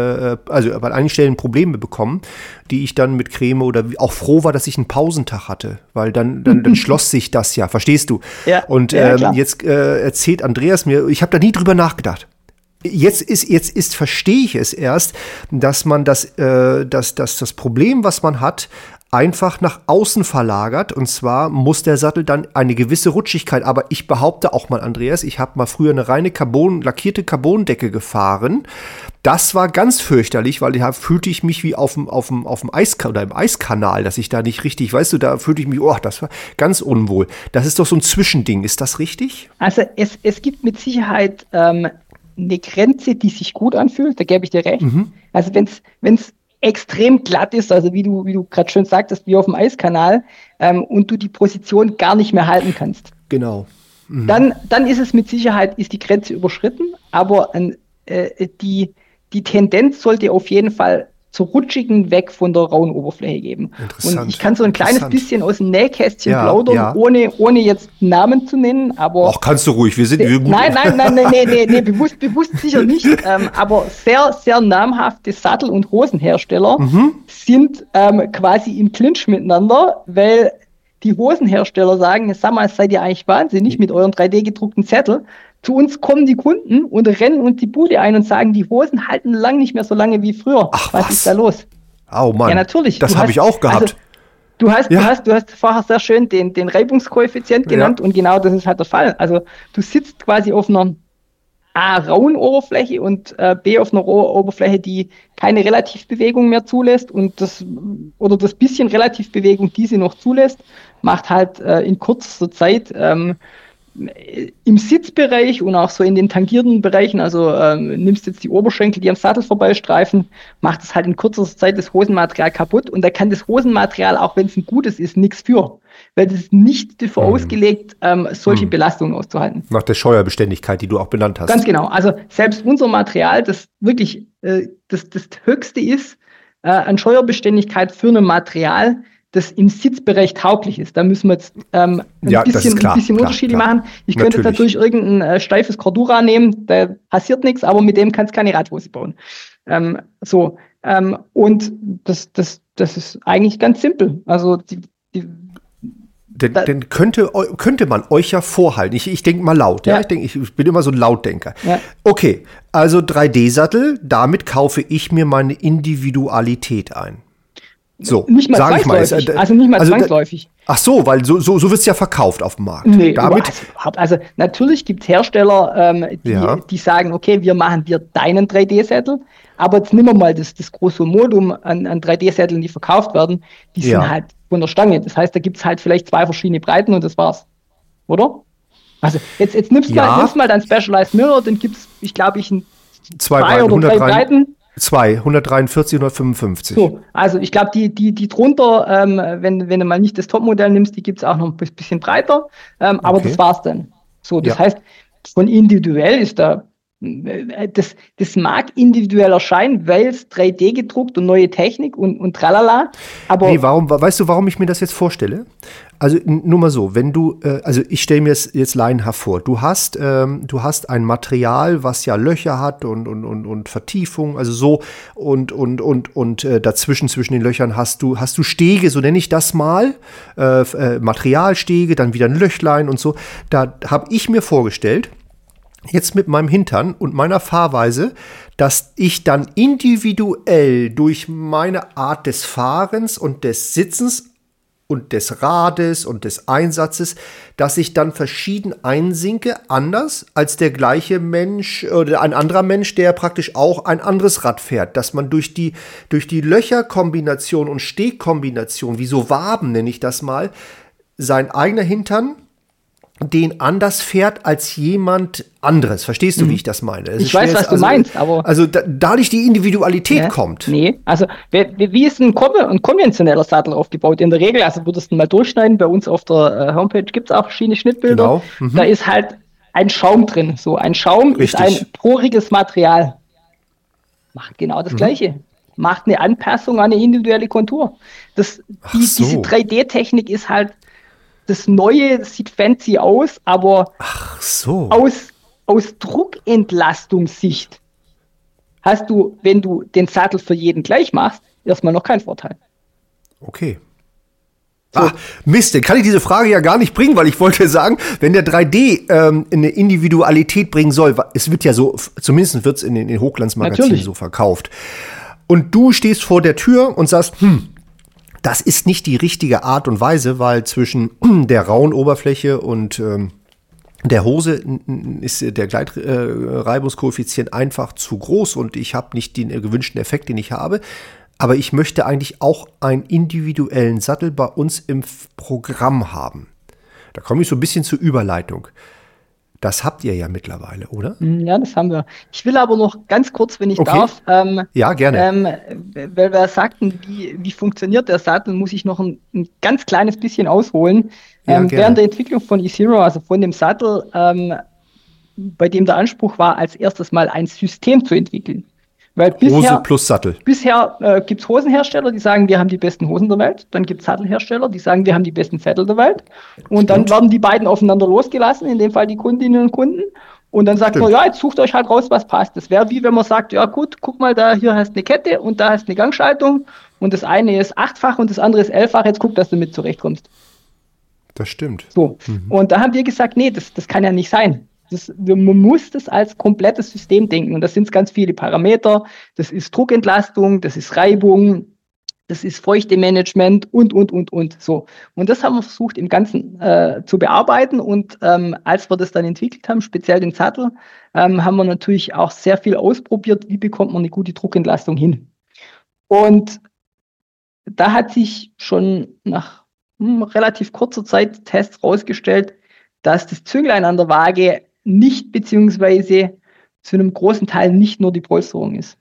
Speaker 2: Probleme bekommen, die ich dann mit Creme oder auch froh war, dass ich einen Pausentag hatte, weil dann schloss sich das ja, verstehst du?
Speaker 3: Ja,
Speaker 2: und jetzt erzählt Andreas mir, ich habe da nie drüber nachgedacht. Jetzt verstehe ich es erst, dass man das Problem, was man hat, einfach nach außen verlagert, und zwar muss der Sattel dann eine gewisse Rutschigkeit, aber ich behaupte auch mal, Andreas, ich habe mal früher eine reine lackierte Carbondecke gefahren. Das war ganz fürchterlich, weil da fühlte ich mich wie auf dem oder im Eiskanal, dass ich da nicht richtig, weißt du, da fühlte ich mich, das war ganz unwohl. Das ist doch so ein Zwischending, ist das richtig?
Speaker 3: Also es gibt mit Sicherheit eine Grenze, die sich gut anfühlt, da gebe ich dir recht. Mhm. Also wenn's extrem glatt ist, also wie du gerade schön sagtest, wie auf dem Eiskanal, und du die Position gar nicht mehr halten kannst.
Speaker 2: Genau.
Speaker 3: Mhm. Dann ist es mit Sicherheit, ist die Grenze überschritten, aber die Tendenz sollte auf jeden Fall zur rutschigen weg von der rauen Oberfläche geben. Und ich kann so ein kleines bisschen aus dem Nähkästchen plaudern, ohne jetzt Namen zu nennen, aber...
Speaker 2: Ach, kannst du ruhig, wir sind gut.
Speaker 3: Nein, bewusst sicher nicht, aber sehr, sehr namhafte Sattel- und Hosenhersteller sind quasi im Clinch miteinander, weil die Hosenhersteller sagen, sag mal, seid ihr eigentlich wahnsinnig mit euren 3D-gedruckten Zettel? Zu uns kommen die Kunden und rennen uns die Bude ein und sagen, die Hosen halten lang nicht mehr so lange wie früher.
Speaker 2: Ach,
Speaker 3: was ist da los?
Speaker 2: Oh Mann,
Speaker 3: ja, natürlich.
Speaker 2: Das habe ich auch gehabt.
Speaker 3: Also, du hast vorher sehr schön den Reibungskoeffizient genannt, und genau das ist halt der Fall. Also du sitzt quasi auf einer A, rauen Oberfläche und B, auf einer Oberfläche, die keine Relativbewegung mehr zulässt, und das bisschen Relativbewegung, die sie noch zulässt, macht halt in kürzester Zeit im Sitzbereich und auch so in den tangierten Bereichen, also nimmst jetzt die Oberschenkel, die am Sattel vorbeistreifen, macht es halt in kürzester Zeit das Hosenmaterial kaputt, und da kann das Hosenmaterial, auch wenn es ein gutes ist, nichts für, weil das ist nicht dafür ausgelegt, solche Belastungen auszuhalten.
Speaker 2: Nach der Scheuerbeständigkeit, die du auch benannt hast.
Speaker 3: Ganz genau, also selbst unser Material, das wirklich das Höchste ist an Scheuerbeständigkeit für ein Material, das im Sitzbereich tauglich ist. Da müssen wir jetzt ein bisschen Unterschiede machen. Ich könnte jetzt natürlich irgendein steifes Cordura nehmen, da passiert nichts, aber mit dem kannst du keine Radhose bauen. Und das ist eigentlich ganz simpel. Also
Speaker 2: Denn könnte man euch ja vorhalten. Ich denke mal laut. Ja? Ich bin immer so ein Lautdenker. Ja. Okay, also 3D-Sattel, damit kaufe ich mir meine Individualität ein. So,
Speaker 3: nicht mal zwangsläufig. Zwangsläufig.
Speaker 2: Ach so, weil so wird es ja verkauft auf dem Markt.
Speaker 3: Nee, also natürlich gibt es Hersteller, die sagen, okay, wir machen dir deinen 3D-Sattel, aber jetzt nehmen wir mal das große Modum an 3D-Sätteln, die verkauft werden, die sind halt von der Stange. Das heißt, da gibt es halt vielleicht 2 verschiedene Breiten und das war's. Oder? Also jetzt nimmst mal dein Specialized Mirror, dann gibt es, ich glaube, 2 oder 3 Breiten.
Speaker 2: 143, 155.
Speaker 3: So, also ich glaube, die drunter, wenn du mal nicht das Topmodell nimmst, die gibt es auch noch ein bisschen breiter, aber das war's dann. So, das heißt, von individuell ist da, das mag individuell erscheinen, weil es 3D gedruckt und neue Technik und tralala, aber...
Speaker 2: Nee, weißt du, warum ich mir das jetzt vorstelle? Also nur mal so, wenn du, also ich stelle mir es jetzt laienhaft vor, du hast ein Material, was ja Löcher hat und Vertiefung, also so und dazwischen, zwischen den Löchern hast du Stege, so nenne ich das mal, Materialstege, dann wieder ein Löchlein und so. Da habe ich mir vorgestellt, jetzt mit meinem Hintern und meiner Fahrweise, dass ich dann individuell durch meine Art des Fahrens und des Sitzens und des Rades und des Einsatzes, dass ich dann verschieden einsinke, anders als der gleiche Mensch oder ein anderer Mensch, der praktisch auch ein anderes Rad fährt, dass man durch die Löcherkombination und Stegkombination, wie so Waben nenne ich das mal, sein eigener Hintern den anders fährt als jemand anderes. Verstehst du, wie ich das meine?
Speaker 3: Ich weiß, was du meinst, aber...
Speaker 2: Also dadurch die Individualität kommt.
Speaker 3: Nee, also wie ist ein konventioneller Sattel aufgebaut? In der Regel, also würdest du mal durchschneiden, bei uns auf der Homepage gibt es auch verschiedene Schnittbilder. Genau. Da ist halt ein Schaum drin. So, ein Schaum ist ein poriges Material. Macht genau das Gleiche. macht eine Anpassung an eine individuelle Kontur. Diese 3D-Technik ist halt das Neue, das sieht fancy aus, aber aus Druckentlastungssicht hast du, wenn du den Sattel für jeden gleich machst, erstmal noch keinen Vorteil.
Speaker 2: Okay. So. Ach, Mist, dann kann ich diese Frage ja gar nicht bringen, weil ich wollte sagen, wenn der 3D eine Individualität bringen soll, es wird ja so, zumindest wird es in den Hochglanzmagazinen so verkauft. Und du stehst vor der Tür und sagst, das ist nicht die richtige Art und Weise, weil zwischen der rauen Oberfläche und der Hose ist der Gleitreibungskoeffizient einfach zu groß und ich habe nicht den gewünschten Effekt, den ich habe. Aber ich möchte eigentlich auch einen individuellen Sattel bei uns im Programm haben. Da komme ich so ein bisschen zur Überleitung. Das habt ihr ja mittlerweile, oder?
Speaker 3: Ja, das haben wir. Ich will aber noch ganz kurz, wenn ich darf.
Speaker 2: Ja, gerne.
Speaker 3: Weil wir sagten, wie funktioniert der Sattel, muss ich noch ein ganz kleines bisschen ausholen. Während der Entwicklung von eZero, also von dem Sattel, bei dem der Anspruch war, als erstes mal ein System zu entwickeln. Weil
Speaker 2: Hose plus Sattel.
Speaker 3: Bisher gibt es Hosenhersteller, die sagen, wir haben die besten Hosen der Welt. Dann gibt es Sattelhersteller, die sagen, wir haben die besten Sättel der Welt. Und dann werden die beiden aufeinander losgelassen, in dem Fall die Kundinnen und Kunden. Und dann sagt man, ja, jetzt sucht euch halt raus, was passt. Das wäre wie wenn man sagt, ja gut, guck mal, da hier hast du eine Kette und da hast du eine Gangschaltung. Und das eine ist 8-fach und das andere ist 11-fach. Jetzt guck, dass du mit zurechtkommst.
Speaker 2: Das stimmt.
Speaker 3: So. Und da haben wir gesagt, nee, das kann ja nicht sein. Man muss das als komplettes System denken. Und das sind ganz viele Parameter. Das ist Druckentlastung, das ist Reibung, das ist Feuchtemanagement und. So. Und das haben wir versucht im Ganzen zu bearbeiten. Und als wir das dann entwickelt haben, speziell den Sattel, haben wir natürlich auch sehr viel ausprobiert, wie bekommt man eine gute Druckentlastung hin. Und da hat sich schon nach relativ kurzer Zeit Tests rausgestellt, dass das Zünglein an der Waage nicht beziehungsweise zu einem großen Teil nicht nur die Polsterung ist.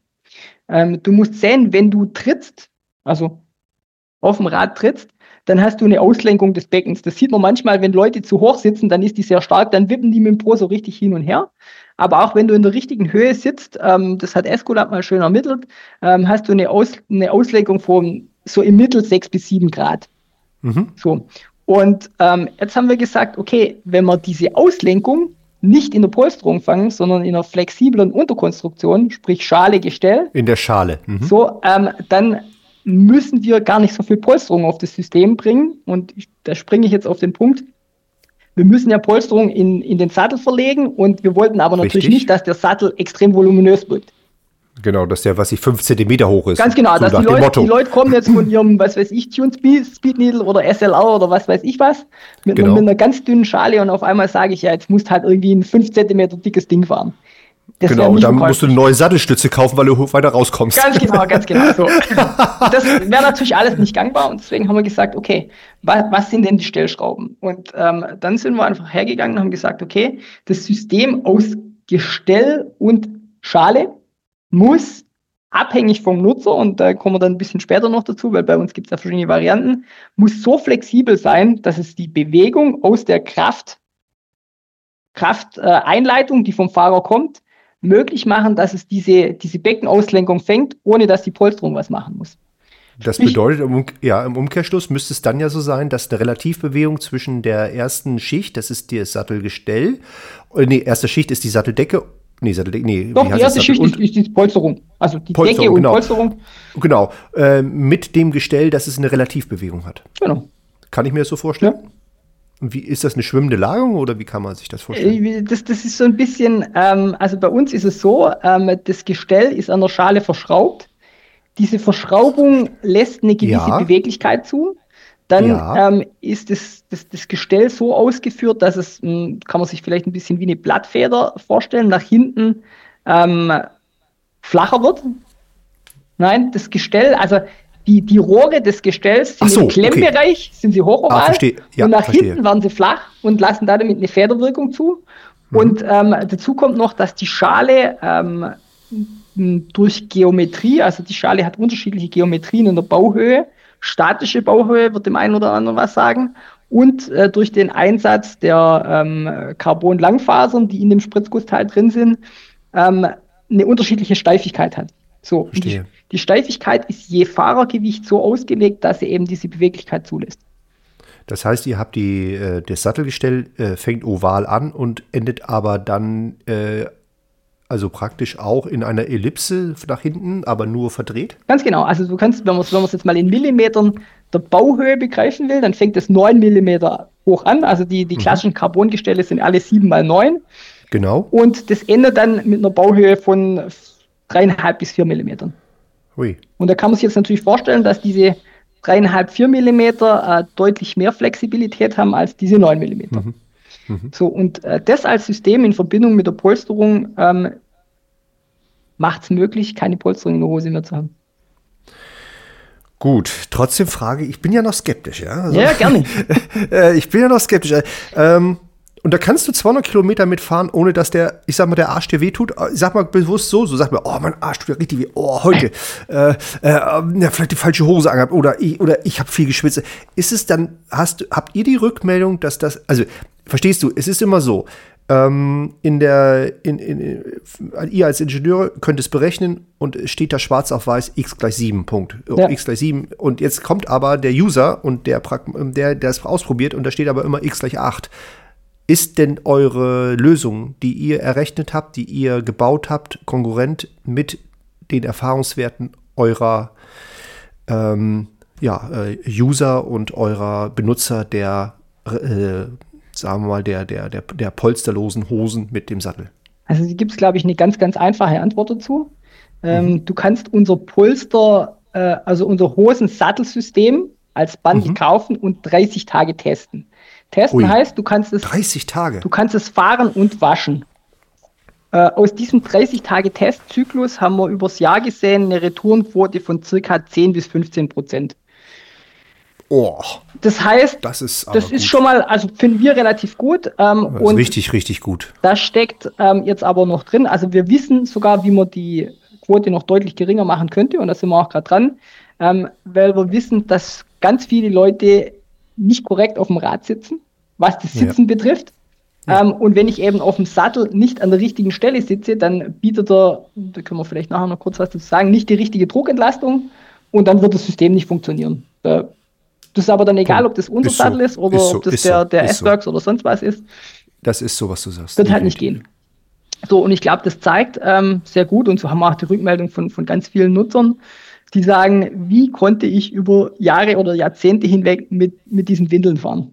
Speaker 3: Du musst sehen, wenn du trittst, also auf dem Rad trittst, dann hast du eine Auslenkung des Beckens. Das sieht man manchmal, wenn Leute zu hoch sitzen, dann ist die sehr stark, dann wippen die mit dem Po so richtig hin und her. Aber auch wenn du in der richtigen Höhe sitzt, das hat Esculap mal schön ermittelt, hast du eine Auslenkung von so im Mittel 6 bis 7 Grad. So. Und jetzt haben wir gesagt, okay, wenn wir diese Auslenkung nicht in der Polsterung fangen, sondern in einer flexiblen Unterkonstruktion, sprich Schale, Gestell.
Speaker 2: In der Schale.
Speaker 3: So, dann müssen wir gar nicht so viel Polsterung auf das System bringen. Und da springe ich jetzt auf den Punkt. Wir müssen ja Polsterung in den Sattel verlegen und wir wollten aber natürlich nicht, dass der Sattel extrem voluminös wirkt.
Speaker 2: Genau, dass der, 5 Zentimeter hoch ist.
Speaker 3: Ganz genau, so dass die Leute kommen jetzt von ihrem, was weiß ich, Tune Speed Needle oder SLR oder was weiß ich was, mit einer ganz dünnen Schale und auf einmal sage ich, ja, jetzt musst du halt irgendwie ein 5 Zentimeter dickes Ding fahren. Das
Speaker 2: und dann musst du eine neue Sattelstütze kaufen, weil du weiter rauskommst.
Speaker 3: Ganz genau. So. Das wäre natürlich alles nicht gangbar und deswegen haben wir gesagt, okay, was sind denn die Stellschrauben? Und dann sind wir einfach hergegangen und haben gesagt, okay, das System aus Gestell und Schale muss abhängig vom Nutzer, und da kommen wir dann ein bisschen später noch dazu, weil bei uns gibt es ja verschiedene Varianten, muss so flexibel sein, dass es die Bewegung aus der Krafteinleitung, die vom Fahrer kommt, möglich machen, dass es diese Beckenauslenkung fängt, ohne dass die Polsterung was machen muss.
Speaker 2: Das bedeutet, im Umkehrschluss müsste es dann ja so sein, dass eine Relativbewegung zwischen der ersten Schicht, das ist das Sattelgestell, erste Schicht ist die Satteldecke.
Speaker 3: Doch, die erste Schicht ist die Polsterung. Also die Decke und Polsterung.
Speaker 2: Genau. Mit dem Gestell, dass es eine Relativbewegung hat. Genau. Kann ich mir das so vorstellen? Ja. Und wie ist das, eine schwimmende Lagerung oder wie kann man sich das vorstellen?
Speaker 3: Das ist so ein bisschen, also bei uns ist es so, das Gestell ist an der Schale verschraubt. Diese Verschraubung lässt eine gewisse Beweglichkeit zu. Dann ist das Gestell so ausgeführt, dass es, kann man sich vielleicht ein bisschen wie eine Blattfeder vorstellen, nach hinten flacher wird. Nein, das Gestell, also die Rohre des Gestells sind im Klemmbereich, sind sie hochoval und nach hinten werden sie flach und lassen damit eine Federwirkung zu. Und dazu kommt noch, dass die Schale durch Geometrie, also die Schale hat unterschiedliche Geometrien in der Bauhöhe, statische Bauhöhe wird dem einen oder anderen was sagen, und durch den Einsatz der Carbon-Langfasern, die in dem Spritzgussteil drin sind, eine unterschiedliche Steifigkeit hat. So, Die Steifigkeit ist je Fahrergewicht so ausgelegt, dass sie eben diese Beweglichkeit zulässt.
Speaker 2: Das heißt, ihr habt das Sattelgestell fängt oval an und endet aber dann also praktisch auch in einer Ellipse nach hinten, aber nur verdreht?
Speaker 3: Ganz genau. Also du kannst, wenn man es jetzt mal in Millimetern der Bauhöhe begreifen will, dann fängt es 9 Millimeter hoch an. Also die klassischen Carbongestelle sind alle 7 mal 9.
Speaker 2: Genau.
Speaker 3: Und das endet dann mit einer Bauhöhe von 3,5 bis 4 Millimetern.
Speaker 2: Ui.
Speaker 3: Und da kann man sich jetzt natürlich vorstellen, dass diese 3,5, 4 Millimeter deutlich mehr Flexibilität haben als diese 9 Millimeter. So, und das als System in Verbindung mit der Polsterung macht es möglich, keine Polsterung in der Hose mehr zu haben.
Speaker 2: Gut, trotzdem Frage, ich bin ja noch skeptisch, ja? Also,
Speaker 3: Ja, gerne.
Speaker 2: Ich bin ja noch skeptisch. Und da kannst du 200 Kilometer mitfahren, ohne dass der Arsch dir wehtut. Ich sag mal bewusst so sag mal, oh, mein Arsch tut ja richtig weh. Oh, heute, vielleicht die falsche Hose angehabt oder ich habe viel geschwitzt. Ist es dann, habt ihr die Rückmeldung, dass das, also, verstehst du, es ist immer so, ihr als Ingenieur könnt es berechnen und es steht da schwarz auf weiß, x gleich 7, Punkt.
Speaker 3: Ja.
Speaker 2: X gleich 7. Und jetzt kommt aber der User und der es ausprobiert und da steht aber immer x gleich 8. Ist denn eure Lösung, die ihr errechnet habt, die ihr gebaut habt, kongruent mit den Erfahrungswerten eurer User und eurer Benutzer der sagen wir mal, der polsterlosen Hosen mit dem Sattel?
Speaker 3: Also hier gibt es, glaube ich, eine ganz, ganz einfache Antwort dazu. Du kannst unser Polster, also unser Hosensattelsystem als Bundle kaufen und 30 Tage testen. Testen heißt, du kannst es
Speaker 2: 30 Tage.
Speaker 3: Du kannst es fahren und waschen. Aus diesem 30-Tage-Testzyklus haben wir übers Jahr gesehen eine Retourenquote von circa 10-15%.
Speaker 2: Oh,
Speaker 3: das heißt, das ist schon mal, also finden wir relativ gut. Und
Speaker 2: richtig, richtig gut.
Speaker 3: Da steckt jetzt aber noch drin, also wir wissen sogar, wie man die Quote noch deutlich geringer machen könnte und da sind wir auch gerade dran, weil wir wissen, dass ganz viele Leute nicht korrekt auf dem Rad sitzen, was das Sitzen betrifft. Ja. Und wenn ich eben auf dem Sattel nicht an der richtigen Stelle sitze, dann bietet da können wir vielleicht nachher noch kurz was dazu sagen, nicht die richtige Druckentlastung und dann wird das System nicht funktionieren. Das ist aber dann egal, ob das unser Sattel ist oder ob das der S-Works oder sonst was ist.
Speaker 2: Das ist so, was du sagst.
Speaker 3: Wird halt nicht gehen. So, und ich glaube, das zeigt sehr gut, und so haben wir auch die Rückmeldung von ganz vielen Nutzern, die sagen, wie konnte ich über Jahre oder Jahrzehnte hinweg mit diesen Windeln fahren?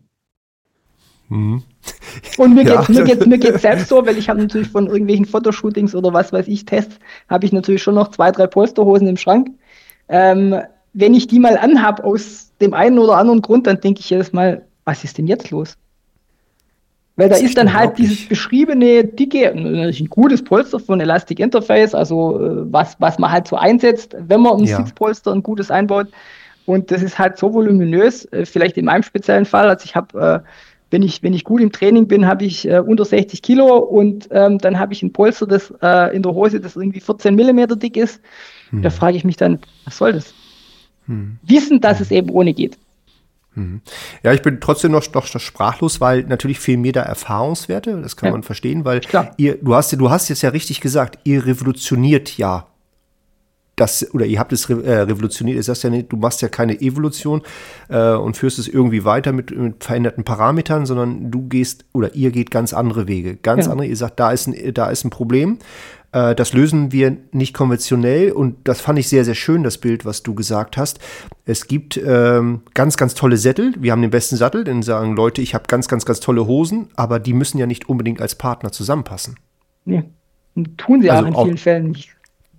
Speaker 3: Und mir geht's selbst so, weil ich habe natürlich von irgendwelchen Fotoshootings oder was weiß ich, Tests, habe ich natürlich schon noch 2, 3 Polsterhosen im Schrank. Wenn ich die mal anhab aus dem einen oder anderen Grund, dann denke ich jedes Mal, was ist denn jetzt los? Weil da ist dann halt dieses beschriebene, dicke, ein gutes Polster von Elastic Interface, also was man halt so einsetzt, wenn man ein Sitzpolster ein gutes einbaut. Und das ist halt so voluminös, vielleicht in meinem speziellen Fall, also ich habe, wenn ich gut im Training bin, habe ich unter 60 Kilo und dann habe ich ein Polster, das in der Hose, das irgendwie 14 Millimeter dick ist. Da frage ich mich dann, was soll das? Wissen, dass es eben ohne geht.
Speaker 2: Ja, ich bin trotzdem noch sprachlos, weil natürlich fehlen mir da Erfahrungswerte, das kann man verstehen, weil du hast jetzt ja richtig gesagt, ihr revolutioniert ja das, oder ihr habt es revolutioniert, ist das ja nicht, du machst ja keine Evolution und führst es irgendwie weiter mit veränderten Parametern, sondern ihr geht ganz andere Wege, andere, ihr sagt, da ist ein Problem. Das lösen wir nicht konventionell und das fand ich sehr, sehr schön, das Bild, was du gesagt hast. Es gibt ganz, ganz tolle Sättel. Wir haben den besten Sattel, denn sagen Leute, ich habe ganz, ganz, ganz tolle Hosen, aber die müssen ja nicht unbedingt als Partner zusammenpassen.
Speaker 3: Nee, und tun sie also auch in vielen Fällen nicht.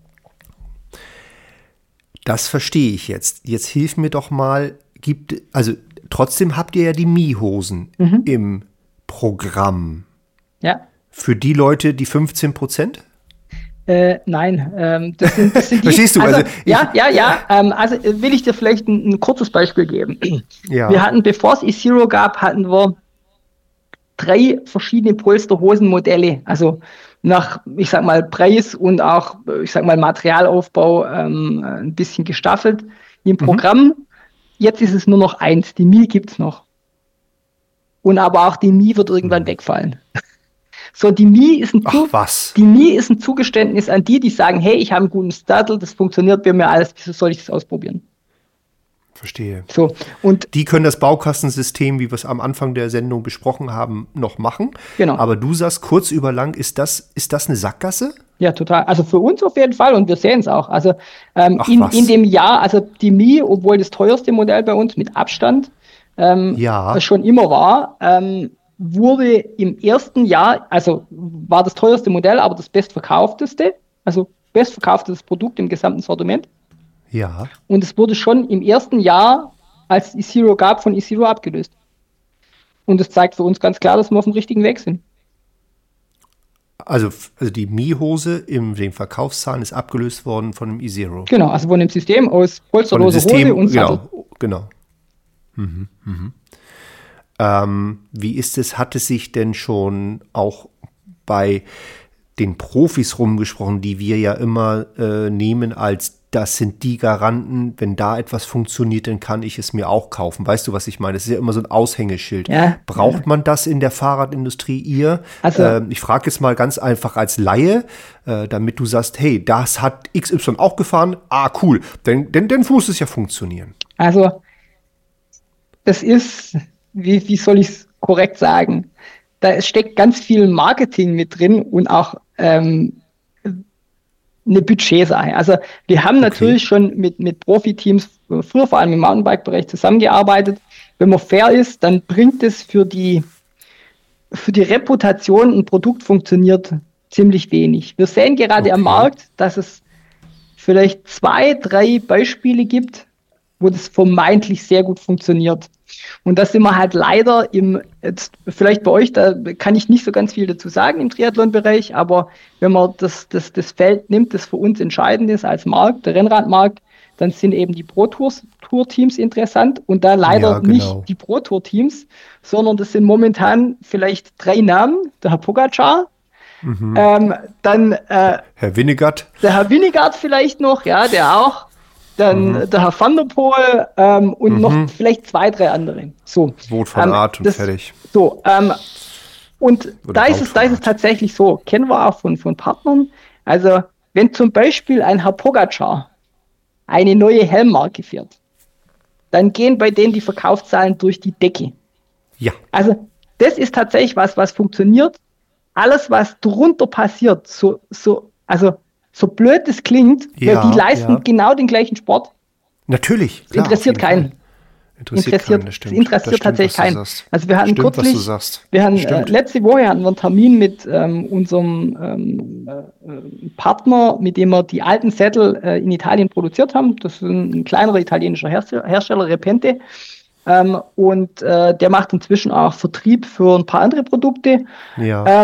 Speaker 2: Das verstehe ich jetzt. Jetzt hilf mir doch mal, trotzdem habt ihr ja die Mi-Hosen im Programm.
Speaker 3: Ja.
Speaker 2: Für die Leute, die 15%?
Speaker 3: Nein, das sind die.
Speaker 2: Verstehst du?
Speaker 3: Also also will ich dir vielleicht ein kurzes Beispiel geben. Ja. Wir hatten, bevor es eZero gab, hatten wir 3 verschiedene Polsterhosenmodelle. Also nach, ich sag mal, Preis und auch, ich sag mal, Materialaufbau ein bisschen gestaffelt im Programm. Jetzt ist es nur noch 1. Die Mi gibt's noch. Und aber auch die Mi wird irgendwann wegfallen. So, die Mii ist
Speaker 2: was?
Speaker 3: Die Mii ist ein Zugeständnis an die sagen, hey, ich habe einen guten Sattel, das funktioniert bei mir alles, wieso soll ich das ausprobieren?
Speaker 2: Verstehe.
Speaker 3: So, und
Speaker 2: die können das Baukastensystem, wie wir es am Anfang der Sendung besprochen haben, noch machen.
Speaker 3: Genau.
Speaker 2: Aber du sagst, kurz über lang, ist das eine Sackgasse?
Speaker 3: Ja, total. Also für uns auf jeden Fall und wir sehen es auch. Also in dem Jahr, also die Mii, obwohl das teuerste Modell bei uns mit Abstand schon immer war, wurde im ersten Jahr, also war das teuerste Modell, aber das bestverkaufteste, also bestverkauftes Produkt im gesamten Sortiment.
Speaker 2: Ja.
Speaker 3: Und es wurde schon im ersten Jahr, als es eZero gab, von eZero abgelöst. Und das zeigt für uns ganz klar, dass wir auf dem richtigen Weg sind.
Speaker 2: Also die Mii-Hose in den Verkaufszahlen ist abgelöst worden von dem eZero.
Speaker 3: Genau, also von dem System aus polsterlose Hose und Sattel.
Speaker 2: Genau. Wie ist es, hat es sich denn schon auch bei den Profis rumgesprochen, die wir ja immer nehmen als das sind die Garanten, wenn da etwas funktioniert, dann kann ich es mir auch kaufen. Weißt du, was ich meine? Das ist ja immer so ein Aushängeschild.
Speaker 3: Ja.
Speaker 2: Braucht man das in der Fahrradindustrie,
Speaker 3: Also,
Speaker 2: ich frage jetzt mal ganz einfach als Laie, damit du sagst, hey, das hat XY auch gefahren. Ah, cool. Denn muss es ja funktionieren.
Speaker 3: Also, das ist, wie soll ich es korrekt sagen? Da steckt ganz viel Marketing mit drin und auch eine Budgetsache. Also wir haben natürlich schon mit Profiteams, früher vor allem im Mountainbike-Bereich zusammengearbeitet. Wenn man fair ist, dann bringt es für die Reputation, ein Produkt funktioniert, ziemlich wenig. Wir sehen gerade am Markt, dass es vielleicht 2, 3 Beispiele gibt, wo das vermeintlich sehr gut funktioniert. Und da sind wir halt leider jetzt vielleicht bei euch, da kann ich nicht so ganz viel dazu sagen im Triathlon-Bereich, aber wenn man das Feld nimmt, das für uns entscheidend ist als Markt, der Rennradmarkt, dann sind eben die Pro-Tour-Teams interessant und da leider nicht die Pro-Tour-Teams, sondern das sind momentan vielleicht 3 Namen, der Herr Pogacar, dann
Speaker 2: Herr Winnegard.
Speaker 3: Der Herr Winnegard vielleicht noch, ja, der auch. Dann der Herr Van der Poel und noch vielleicht 2, 3 andere. So.
Speaker 2: Wout van Aert und fertig.
Speaker 3: So, und da ist es tatsächlich so, kennen wir auch von Partnern. Also, wenn zum Beispiel ein Herr Pogacar eine neue Helmmarke fährt, dann gehen bei denen die Verkaufszahlen durch die Decke.
Speaker 2: Ja.
Speaker 3: Also, das ist tatsächlich was funktioniert. Alles, was drunter passiert, so blöd es klingt, weil die leisten genau den gleichen Sport.
Speaker 2: Natürlich.
Speaker 3: Klar, interessiert keinen. Interessiert tatsächlich keinen. Also wir hatten kürzlich, letzte Woche hatten wir einen Termin mit unserem Partner, mit dem wir die alten Sättel in Italien produziert haben. Das ist ein kleinerer italienischer Hersteller, Repente. Und der macht inzwischen auch Vertrieb für ein paar andere Produkte.
Speaker 2: Ja.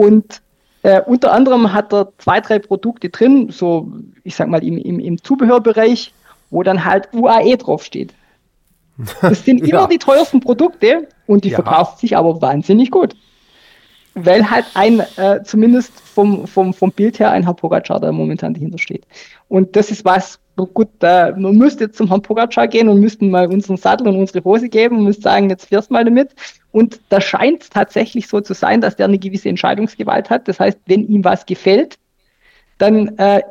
Speaker 3: Unter anderem hat er 2, 3 Produkte drin, so ich sag mal im Zubehörbereich, wo dann halt UAE draufsteht. Das sind immer die teuersten Produkte und die verkaufen sich aber wahnsinnig gut. Weil halt zumindest vom Bild her ein Herr Pogacar da momentan dahinter steht. Und das ist was, gut, man müsste jetzt zum Herrn Pogacar gehen und müssten mal unseren Sattel und unsere Hose geben und müsste sagen, jetzt fährst mal damit. Und da scheint es tatsächlich so zu sein, dass der eine gewisse Entscheidungsgewalt hat. Das heißt, wenn ihm was gefällt, dann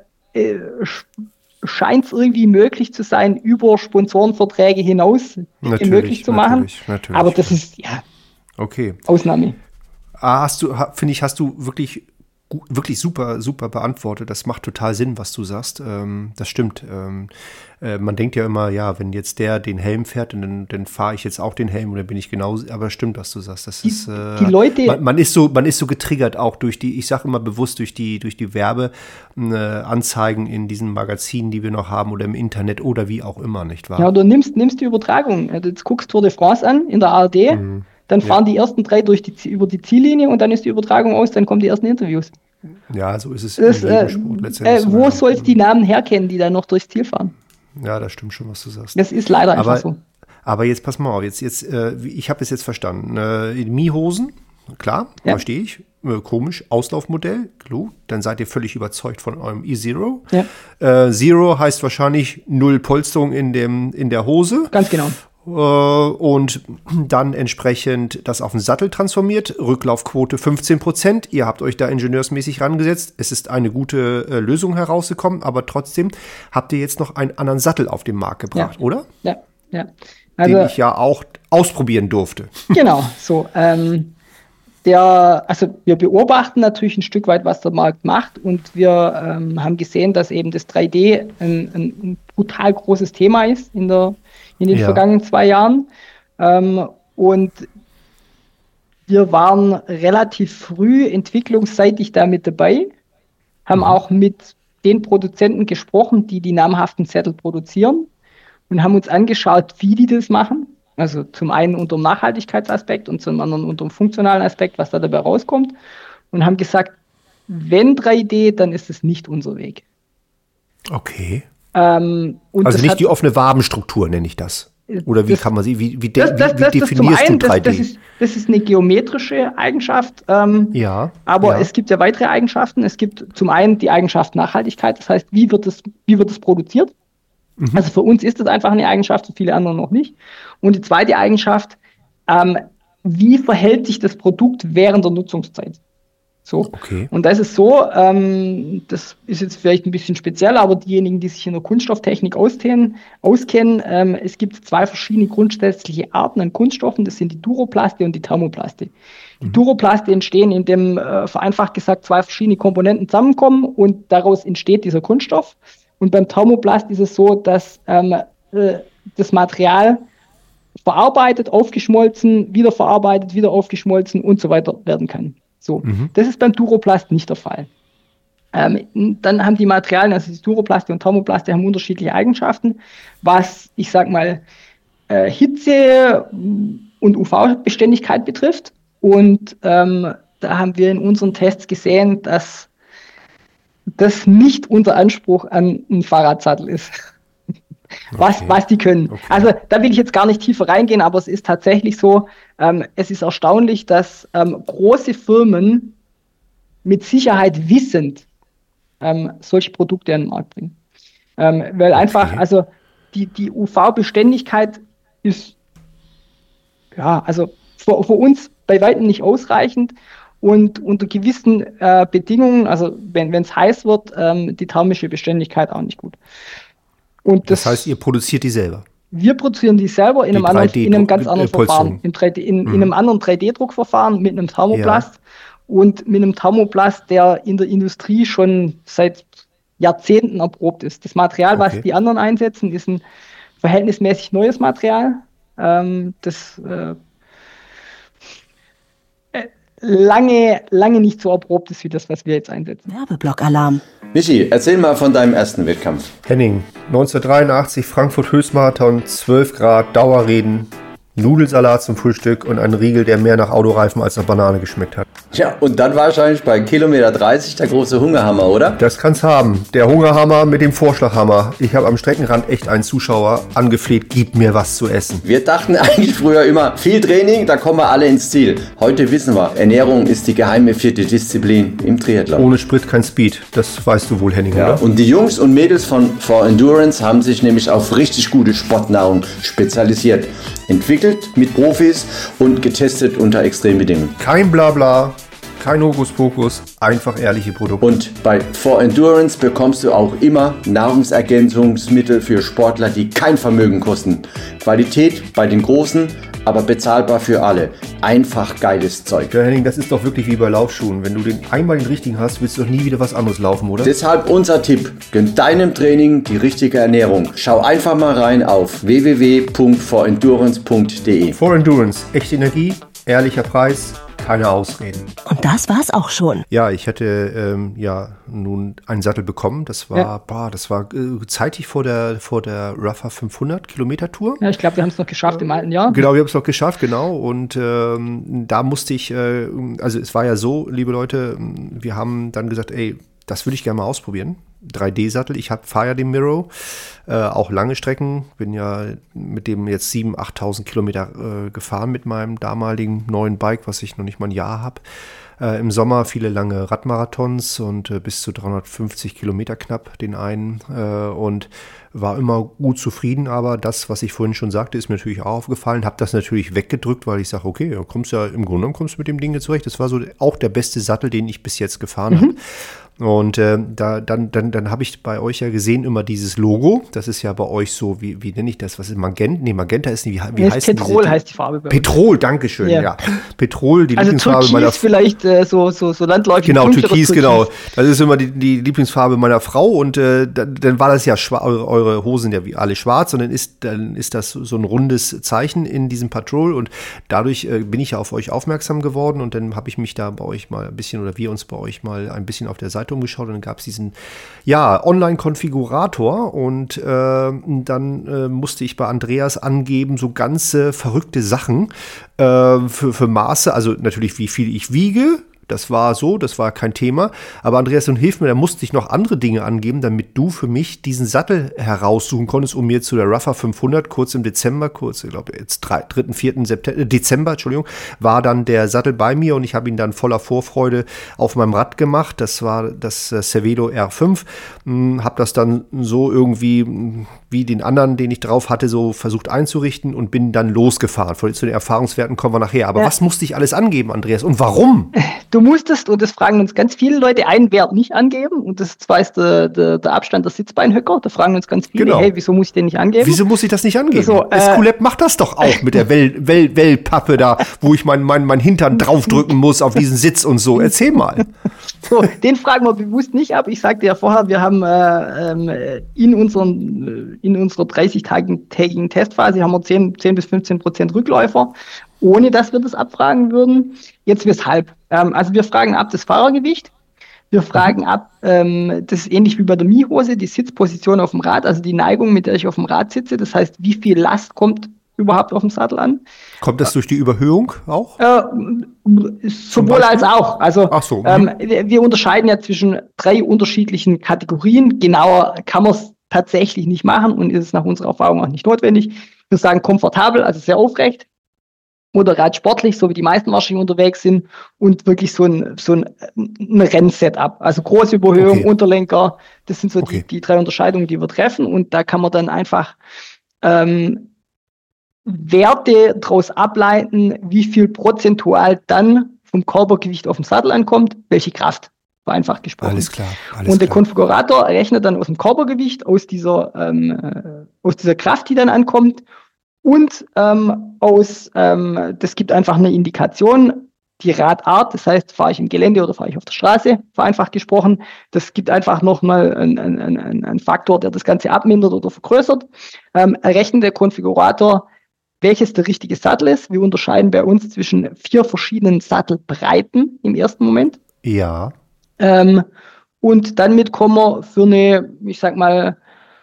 Speaker 3: scheint es irgendwie möglich zu sein, über Sponsorenverträge hinaus möglich zu machen. Natürlich. Aber das ist Ausnahme.
Speaker 2: Hast du wirklich super, super beantwortet. Das macht total Sinn, was du sagst. Das stimmt. Man denkt ja immer, ja, wenn jetzt der den Helm fährt, dann fahre ich jetzt auch den Helm und dann bin ich genauso. Aber stimmt, was du sagst. Das ist,
Speaker 3: die Leute,
Speaker 2: man ist so getriggert auch durch ich sage immer bewusst durch die Werbeanzeigen in diesen Magazinen, die wir noch haben oder im Internet oder wie auch immer, nicht wahr?
Speaker 3: Ja, du nimmst die Übertragung. Jetzt guckst Tour de France an in der ARD. Dann fahren die ersten 3 über die Ziellinie und dann ist die Übertragung aus, dann kommen die ersten Interviews.
Speaker 2: Ja, so ist es im Sport letztendlich.
Speaker 3: Wo sollst du die Namen herkennen, die dann noch durchs Ziel fahren?
Speaker 2: Ja, das stimmt schon, was du sagst.
Speaker 3: Das ist leider einfach so.
Speaker 2: Aber jetzt pass mal auf, ich habe es jetzt verstanden. Mii-Hosen, klar, verstehe ich. Komisch, Auslaufmodell, klar. Dann seid ihr völlig überzeugt von eurem eZero. Ja. Zero heißt wahrscheinlich 0 Polsterung in der Hose.
Speaker 3: Ganz genau.
Speaker 2: und dann entsprechend das auf den Sattel transformiert. Rücklaufquote 15%. Ihr habt euch da ingenieursmäßig rangesetzt. Es ist eine gute Lösung herausgekommen, aber trotzdem habt ihr jetzt noch einen anderen Sattel auf den Markt gebracht, oder?
Speaker 3: Ja. Also,
Speaker 2: den ich ja auch ausprobieren durfte.
Speaker 3: Genau, so. Wir beobachten natürlich ein Stück weit, was der Markt macht, und wir haben gesehen, dass eben das 3D ein brutal großes Thema ist in den vergangenen 2 Jahren. Und wir waren relativ früh entwicklungsseitig da mit dabei, haben auch mit den Produzenten gesprochen, die namhaften Zettel produzieren, und haben uns angeschaut, wie die das machen. Also zum einen unter dem Nachhaltigkeitsaspekt und zum anderen unter dem funktionalen Aspekt, was da dabei rauskommt. Und haben gesagt, wenn 3D, dann ist es nicht unser Weg.
Speaker 2: Okay.
Speaker 3: Und
Speaker 2: also nicht die offene Wabenstruktur, nenne ich das. Oder wie kann man sie, wie definierst du 3D?
Speaker 3: Das ist eine geometrische Eigenschaft. Aber es gibt ja weitere Eigenschaften. Es gibt zum einen die Eigenschaft Nachhaltigkeit. Das heißt, wie wird es produziert? Also für uns ist das einfach eine Eigenschaft, für viele andere noch nicht. Und die zweite Eigenschaft, wie verhält sich das Produkt während der Nutzungszeit? So.
Speaker 2: Okay.
Speaker 3: Und das ist so, das ist jetzt vielleicht ein bisschen speziell, aber diejenigen, die sich in der Kunststofftechnik auskennen, es gibt 2 verschiedene grundsätzliche Arten an Kunststoffen, das sind die Duroplaste und die Thermoplaste. Die Duroplaste entstehen, indem vereinfacht gesagt 2 verschiedene Komponenten zusammenkommen und daraus entsteht dieser Kunststoff. Und beim Thermoplast ist es so, dass das Material verarbeitet, aufgeschmolzen, wieder verarbeitet, wieder aufgeschmolzen und so weiter werden kann. So. Das ist beim Duroplast nicht der Fall. Dann haben die Materialien, also die Duroplaste und Thermoplaste, haben unterschiedliche Eigenschaften, was, ich sag mal, Hitze und UV-Beständigkeit betrifft. Und da haben wir in unseren Tests gesehen, dass das nicht unser Anspruch an einen Fahrradsattel ist, was die können. Okay. Also da will ich jetzt gar nicht tiefer reingehen, aber es ist tatsächlich so, es ist erstaunlich, dass große Firmen mit Sicherheit wissend solche Produkte an den Markt bringen. Weil einfach, also die UV-Beständigkeit ist, also für uns bei weitem nicht ausreichend. Und unter gewissen Bedingungen, also wenn es heiß wird, die thermische Beständigkeit auch nicht gut. Und
Speaker 2: das heißt, ihr produziert die selber?
Speaker 3: Wir produzieren die selber in einem ganz anderen Verfahren, in einem anderen 3D-Druckverfahren mit einem Thermoplast und mit einem Thermoplast, der in der Industrie schon seit Jahrzehnten erprobt ist. Das Material, was die anderen einsetzen, ist ein verhältnismäßig neues Material, das lange nicht so erprobt ist wie das, was wir jetzt einsetzen.
Speaker 4: Werbeblock-Alarm.
Speaker 5: Michi, erzähl mal von deinem ersten Wettkampf.
Speaker 2: Henning, 1983 Frankfurt Höchstmarathon, 12 Grad, Dauerreden, Nudelsalat zum Frühstück und ein Riegel, der mehr nach Autoreifen als nach Banane geschmeckt hat.
Speaker 5: Ja, und dann wahrscheinlich bei Kilometer 30 der große Hungerhammer, oder?
Speaker 2: Das kann's haben. Der Hungerhammer mit dem Vorschlaghammer. Ich habe am Streckenrand echt einen Zuschauer angefleht, gib mir was zu essen.
Speaker 5: Wir dachten eigentlich früher immer, viel Training, da kommen wir alle ins Ziel. Heute wissen wir, Ernährung ist die geheime 4. Disziplin im Triathlon.
Speaker 2: Ohne Sprit kein Speed, das weißt du wohl, Henning, oder?
Speaker 5: Und die Jungs und Mädels von For Endurance haben sich nämlich auf richtig gute Sportnahrung spezialisiert. Entwickelt mit Profis und getestet unter Extrembedingungen.
Speaker 2: Kein Blabla, kein Hokuspokus, einfach ehrliche Produkte.
Speaker 5: Und bei For Endurance bekommst du auch immer Nahrungsergänzungsmittel für Sportler, die kein Vermögen kosten. Qualität bei den Großen, aber bezahlbar für alle. Einfach geiles Zeug.
Speaker 2: Ja, Henning, das ist doch wirklich wie bei Laufschuhen. Wenn du einmal den richtigen hast, willst du doch nie wieder was anderes laufen, oder?
Speaker 5: Deshalb unser Tipp. Gönn deinem Training die richtige Ernährung. Schau einfach mal rein auf www.forendurance.de.
Speaker 2: For Endurance. Echte Energie, ehrlicher Preis, keine Ausreden.
Speaker 4: Und das war's auch schon.
Speaker 2: Ja, ich hatte nun einen Sattel bekommen. Das war, zeitig vor der Rougher 500 Kilometer Tour.
Speaker 3: Ja, ich glaube, wir haben es noch geschafft im alten Jahr.
Speaker 2: Genau, wir haben es noch geschafft, genau. Und da musste ich, also es war ja so, liebe Leute, wir haben dann gesagt, ey, das würde ich gerne mal ausprobieren. 3D-Sattel. Ich fahre ja den Miro, auch lange Strecken. Bin ja mit dem jetzt 7.000, 8.000 Kilometer gefahren mit meinem damaligen neuen Bike, was ich noch nicht mal ein Jahr habe. Im Sommer viele lange Radmarathons und bis zu 350 Kilometer knapp den einen und war immer gut zufrieden, aber das, was ich vorhin schon sagte, ist mir natürlich auch aufgefallen, habe das natürlich weggedrückt, weil ich sage, okay, du kommst ja im Grunde genommen mit dem Ding jetzt zurecht. Das war so auch der beste Sattel, den ich bis jetzt gefahren habe. Und dann habe ich bei euch ja gesehen immer dieses Logo. Das ist ja bei euch so, wie nenne ich das? Was ist Magenta? Nee, Magenta ist nicht, wie heißt
Speaker 3: Petrol heißt die Farbe bei uns.
Speaker 2: Petrol, dankeschön, ja. Petrol, die
Speaker 3: also
Speaker 2: Lieblingsfarbe meiner Frau.
Speaker 3: Vielleicht so landläufig.
Speaker 2: Genau, Türkis, genau. Das ist immer die Lieblingsfarbe meiner Frau und dann war das ja eure Hosen ja wie alle schwarz und dann ist das so ein rundes Zeichen in diesem Patrol und dadurch bin ich ja auf euch aufmerksam geworden und dann habe ich mich da bei euch mal ein bisschen oder wir uns bei euch mal ein bisschen auf der Seite umgeschaut und dann gab es diesen Online-Konfigurator und dann musste ich bei Andreas angeben, so ganze verrückte Sachen für Maße, also natürlich wie viel ich wiege. Das war kein Thema. Aber Andreas, und hilf mir, da musste ich noch andere Dinge angeben, damit du für mich diesen Sattel heraussuchen konntest, um mir zu der Rougher 500 kurz im Dezember, ich glaube jetzt 3., 4. Dezember, war dann der Sattel bei mir und ich habe ihn dann voller Vorfreude auf meinem Rad gemacht. Das war das Cervelo R5. Habe das dann so irgendwie wie den anderen, den ich drauf hatte, so versucht einzurichten und bin dann losgefahren. Zu den Erfahrungswerten kommen wir nachher. Aber was musste ich alles angeben, Andreas? Und warum?
Speaker 3: Du musstest, und das fragen uns ganz viele Leute, einen Wert nicht angeben. Und das zwar ist der Abstand der Sitzbeinhöcker. Da fragen uns ganz viele, hey, wieso muss ich den nicht angeben?
Speaker 2: Wieso muss ich das nicht angeben?
Speaker 3: So,
Speaker 2: Esculap macht das doch auch mit der Wellpappe da, wo ich mein Hintern draufdrücken muss auf diesen Sitz und so. Erzähl mal.
Speaker 3: So, den fragen wir bewusst nicht ab. Ich sagte ja vorher, wir haben in unserer 30-tägigen Testphase haben wir 10-15% Rückläufer, ohne dass wir das abfragen würden. Jetzt weshalb? Also wir fragen ab das Fahrergewicht. Wir fragen ab, das ist ähnlich wie bei der Mihose, die Sitzposition auf dem Rad, also die Neigung, mit der ich auf dem Rad sitze. Das heißt, wie viel Last kommt überhaupt auf dem Sattel an?
Speaker 2: Kommt das durch die Überhöhung auch?
Speaker 3: Sowohl als auch. Also wir unterscheiden ja zwischen 3 unterschiedlichen Kategorien. Genauer kann man es tatsächlich nicht machen und ist es nach unserer Erfahrung auch nicht notwendig. Wir sagen komfortabel, also sehr aufrecht, moderat sportlich, so wie die meisten wahrscheinlich unterwegs sind und wirklich so ein Rennsetup. Also große Überhöhung, Unterlenker, das sind so die 3 Unterscheidungen, die wir treffen und da kann man dann einfach Werte daraus ableiten, wie viel prozentual dann vom Körpergewicht auf dem Sattel ankommt, welche Kraft, vereinfacht gesprochen.
Speaker 2: Alles klar.
Speaker 3: Und der Konfigurator rechnet dann aus dem Körpergewicht, aus dieser Kraft, die dann ankommt und das gibt einfach eine Indikation, die Radart, das heißt, fahre ich im Gelände oder fahre ich auf der Straße, vereinfacht gesprochen. Das gibt einfach nochmal einen Faktor, der das Ganze abmindert oder vergrößert. Errechnet der Konfigurator, welches der richtige Sattel ist. Wir unterscheiden bei uns zwischen 4 verschiedenen Sattelbreiten im ersten Moment.
Speaker 2: Ja.
Speaker 3: Und damit kommen wir für eine, ich sag mal,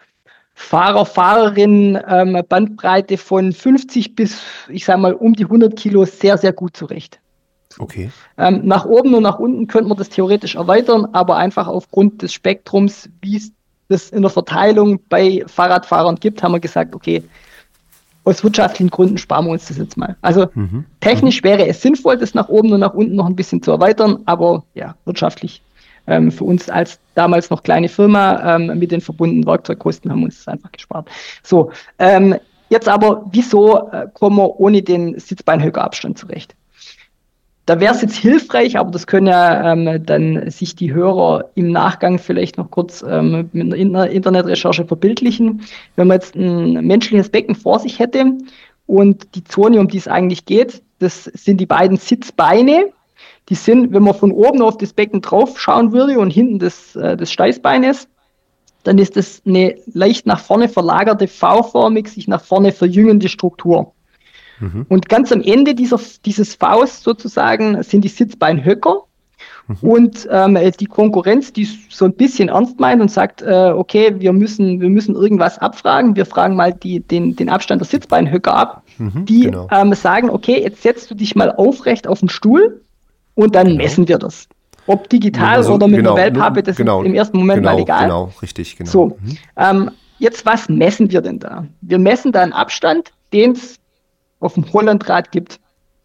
Speaker 3: Fahrerin Bandbreite von 50 bis, ich sag mal, um die 100 Kilo sehr, sehr gut zurecht.
Speaker 2: Okay.
Speaker 3: Nach oben und nach unten könnte man das theoretisch erweitern, aber einfach aufgrund des Spektrums, wie es das in der Verteilung bei Fahrradfahrern gibt, haben wir gesagt, okay, aus wirtschaftlichen Gründen sparen wir uns das jetzt mal. Also technisch wäre es sinnvoll, das nach oben und nach unten noch ein bisschen zu erweitern, aber ja, wirtschaftlich für uns als damals noch kleine Firma mit den verbundenen Werkzeugkosten haben wir uns das einfach gespart. So, jetzt aber, wieso kommen wir ohne den Sitzbeinhöckerabstand zurecht? Da wäre es jetzt hilfreich, aber das können ja dann sich die Hörer im Nachgang vielleicht noch kurz mit einer Internetrecherche verbildlichen. Wenn man jetzt ein menschliches Becken vor sich hätte und die Zone, um die es eigentlich geht, das sind die beiden Sitzbeine. Die sind, wenn man von oben auf das Becken drauf schauen würde und hinten des Steißbeines, dann ist das eine leicht nach vorne verlagerte, V-förmig, sich nach vorne verjüngende Struktur. Und ganz am Ende dieses Vs sozusagen sind die Sitzbeinhöcker. Und die Konkurrenz, die so ein bisschen ernst meint und sagt, okay, wir müssen irgendwas abfragen, wir fragen mal den Abstand der Sitzbeinhöcker ab. Die sagen, okay, jetzt setzt du dich mal aufrecht auf den Stuhl und dann messen wir das. Ob digital oder mit einer Wellpappe, das ist im ersten Moment mal egal.
Speaker 2: Genau, richtig, genau.
Speaker 3: So, jetzt, was messen wir denn da? Wir messen da einen Abstand, den es auf dem Hollandrad gibt.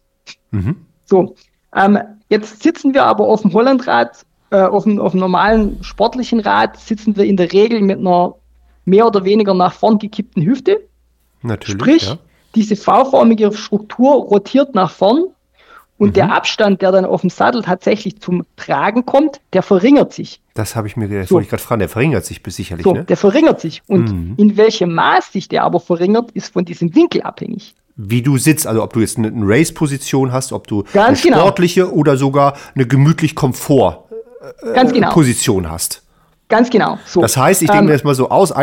Speaker 3: So, jetzt sitzen wir aber auf dem Hollandrad, auf dem normalen sportlichen Rad, sitzen wir in der Regel mit einer mehr oder weniger nach vorn gekippten Hüfte.
Speaker 2: Natürlich,
Speaker 3: Sprich, diese V-förmige Struktur rotiert nach vorn und der Abstand, der dann auf dem Sattel tatsächlich zum Tragen kommt, der verringert sich.
Speaker 2: Das habe ich mir gedacht, wollte ich gerade fragen, der verringert sich sicherlich.
Speaker 3: So, ne? Der verringert sich. Und in welchem Maß sich der aber verringert, ist von diesem Winkel abhängig.
Speaker 2: Wie du sitzt, also ob du jetzt eine Race-Position hast, ob du
Speaker 3: Ganz
Speaker 2: eine sportliche oder sogar eine gemütlich Komfort-Position hast.
Speaker 3: Ganz genau. So.
Speaker 2: Das heißt, ich denke mir das mal so aus,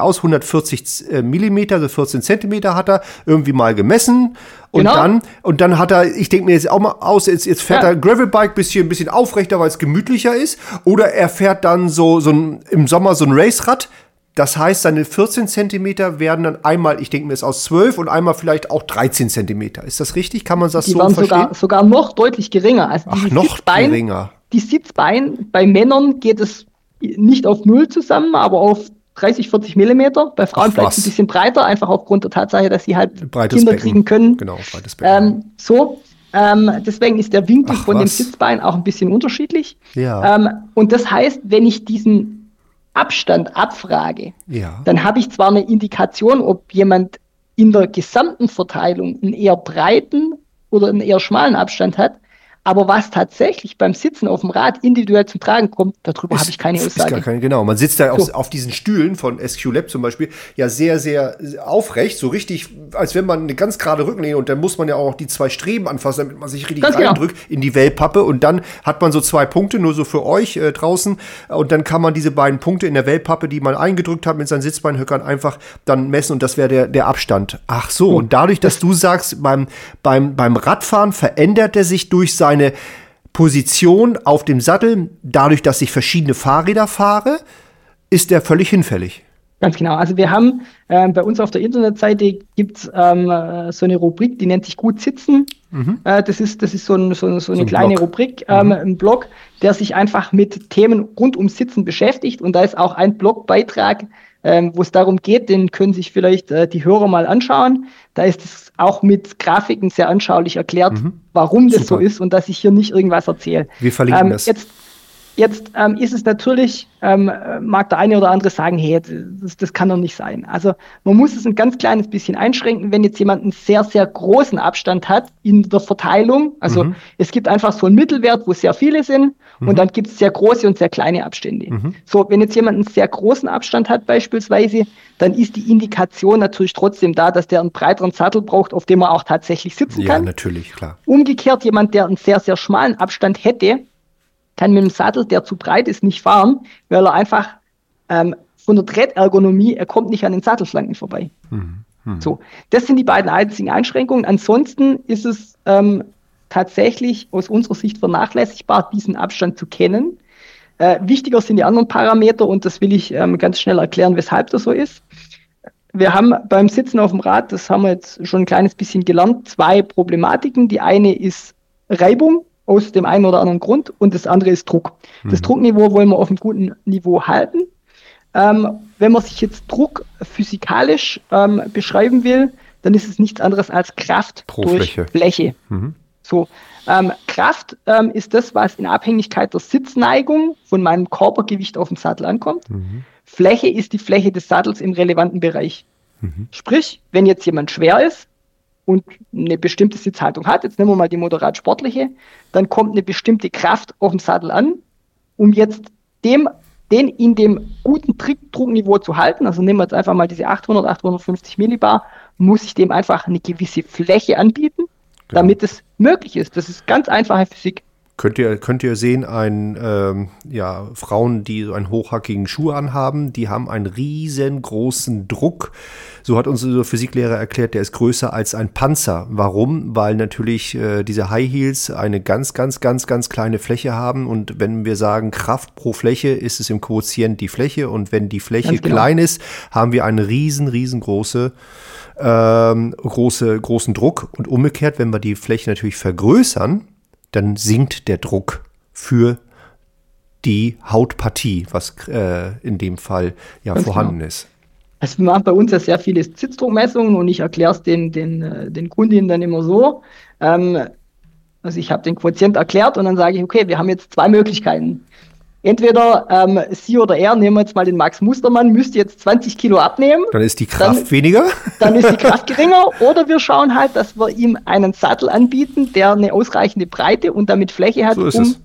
Speaker 2: 140 Millimeter, also 14 Zentimeter hat er irgendwie mal gemessen und dann hat er, ich denke mir jetzt auch mal aus, jetzt fährt er Gravelbike ein bisschen aufrechter, weil es gemütlicher ist, oder er fährt dann im Sommer so ein Racerad. Das heißt, seine 14 Zentimeter werden dann einmal, ich denke mir das aus 12 und einmal vielleicht auch 13 Zentimeter. Ist das richtig? Kann man das so verstehen?
Speaker 3: Sogar noch deutlich geringer. Also
Speaker 2: geringer.
Speaker 3: Die Sitzbein, bei Männern geht es nicht auf 0 zusammen, aber auf 30, 40 Millimeter. Bei Frauen vielleicht ein bisschen breiter, einfach aufgrund der Tatsache, dass sie halt Kinder kriegen können.
Speaker 2: Genau, breites Becken.
Speaker 3: Deswegen ist der Winkel von dem Sitzbein auch ein bisschen unterschiedlich.
Speaker 2: Ja.
Speaker 3: Und das heißt, wenn ich diesen Abstand abfrage, dann habe ich zwar eine Indikation, ob jemand in der gesamten Verteilung einen eher breiten oder einen eher schmalen Abstand hat, aber was tatsächlich beim Sitzen auf dem Rad individuell zum Tragen kommt, darüber habe ich keine Aussage.
Speaker 2: Genau, man sitzt da auf diesen Stühlen von SQ Lab zum Beispiel ja sehr, sehr aufrecht, so richtig, als wenn man eine ganz gerade Rückenlehne, und dann muss man ja auch die 2 Streben anfassen, damit man sich richtig reindrückt in die Wellpappe, und dann hat man so 2 Punkte, nur so für euch draußen, und dann kann man diese beiden Punkte in der Wellpappe, die man eingedrückt hat mit seinen Sitzbeinhöckern, einfach dann messen, und das wäre der Abstand. Ach so, und dadurch, dass du sagst, beim Radfahren verändert er sich durch seine Position auf dem Sattel, dadurch, dass ich verschiedene Fahrräder fahre, ist der völlig hinfällig.
Speaker 3: Ganz genau. Also wir haben bei uns auf der Internetseite gibt es so eine Rubrik, die nennt sich Gut Sitzen. Das ist so eine kleine Blog. Rubrik, ein Blog, der sich einfach mit Themen rund ums Sitzen beschäftigt. Und da ist auch ein Blogbeitrag, wo es darum geht, den können sich vielleicht die Hörer mal anschauen. Da ist es auch mit Grafiken sehr anschaulich erklärt, warum das so ist und dass ich hier nicht irgendwas erzähle.
Speaker 2: Wir verlinken das.
Speaker 3: Jetzt ist es natürlich, mag der eine oder andere sagen, hey, das kann doch nicht sein. Also man muss es ein ganz kleines bisschen einschränken, wenn jetzt jemand einen sehr, sehr großen Abstand hat in der Verteilung. Also es gibt einfach so einen Mittelwert, wo sehr viele sind, und dann gibt es sehr große und sehr kleine Abstände. So, wenn jetzt jemand einen sehr großen Abstand hat beispielsweise, dann ist die Indikation natürlich trotzdem da, dass der einen breiteren Sattel braucht, auf dem er auch tatsächlich sitzen kann.
Speaker 2: Ja, natürlich, klar.
Speaker 3: Umgekehrt, jemand, der einen sehr, sehr schmalen Abstand hätte, kann mit einem Sattel, der zu breit ist, nicht fahren, weil er einfach von der Trettergonomie, er kommt nicht an den Sattelflanken vorbei. So, das sind die beiden einzigen Einschränkungen. Ansonsten ist es tatsächlich aus unserer Sicht vernachlässigbar, diesen Abstand zu kennen. Wichtiger sind die anderen Parameter, und das will ich ganz schnell erklären, weshalb das so ist. Wir haben beim Sitzen auf dem Rad, das haben wir jetzt schon ein kleines bisschen gelernt, 2 Problematiken. Die eine ist Reibung, aus dem einen oder anderen Grund, und das andere ist Druck. Das Druckniveau wollen wir auf einem guten Niveau halten. Wenn man sich jetzt Druck physikalisch beschreiben will, dann ist es nichts anderes als Kraft durch Fläche. So, Kraft ist das, was in Abhängigkeit der Sitzneigung von meinem Körpergewicht auf dem Sattel ankommt. Fläche ist die Fläche des Sattels im relevanten Bereich. Sprich, wenn jetzt jemand schwer ist und eine bestimmte Sitzhaltung hat, jetzt nehmen wir mal die moderat sportliche, dann kommt eine bestimmte Kraft auf dem Sattel an, um jetzt den in dem guten Druckniveau zu halten. Also nehmen wir jetzt einfach mal diese 850 Millibar, muss ich dem einfach eine gewisse Fläche anbieten, damit es möglich ist. Das ist ganz einfache Physik.
Speaker 2: Könnt ihr sehen, Frauen, die so einen hochhackigen Schuh anhaben, die haben einen riesengroßen Druck. So hat uns unser Physiklehrer erklärt, der ist größer als ein Panzer. Warum? Weil natürlich diese High Heels eine ganz, ganz, ganz, ganz kleine Fläche haben. Und wenn wir sagen Kraft pro Fläche, ist es im Quotient die Fläche. Und wenn die Fläche klein ist, haben wir einen riesengroßen Druck. Und umgekehrt, wenn wir die Fläche natürlich vergrößern, dann sinkt der Druck für die Hautpartie, was in dem Fall ja
Speaker 3: Ganz
Speaker 2: vorhanden
Speaker 3: genau.
Speaker 2: ist.
Speaker 3: Also wir machen bei uns ja sehr viele Sitzdruckmessungen und ich erkläre es den Kundinnen dann immer so. Also ich habe den Quotient erklärt und dann sage ich, okay, wir haben jetzt zwei Möglichkeiten. Entweder Sie oder er, nehmen wir jetzt mal den Max Mustermann, müsste jetzt 20 Kilo abnehmen.
Speaker 2: Dann ist die Kraft weniger.
Speaker 3: Dann ist die Kraft geringer. Oder wir schauen halt, dass wir ihm einen Sattel anbieten, der eine ausreichende Breite und damit Fläche hat,
Speaker 2: So ist
Speaker 3: um
Speaker 2: es.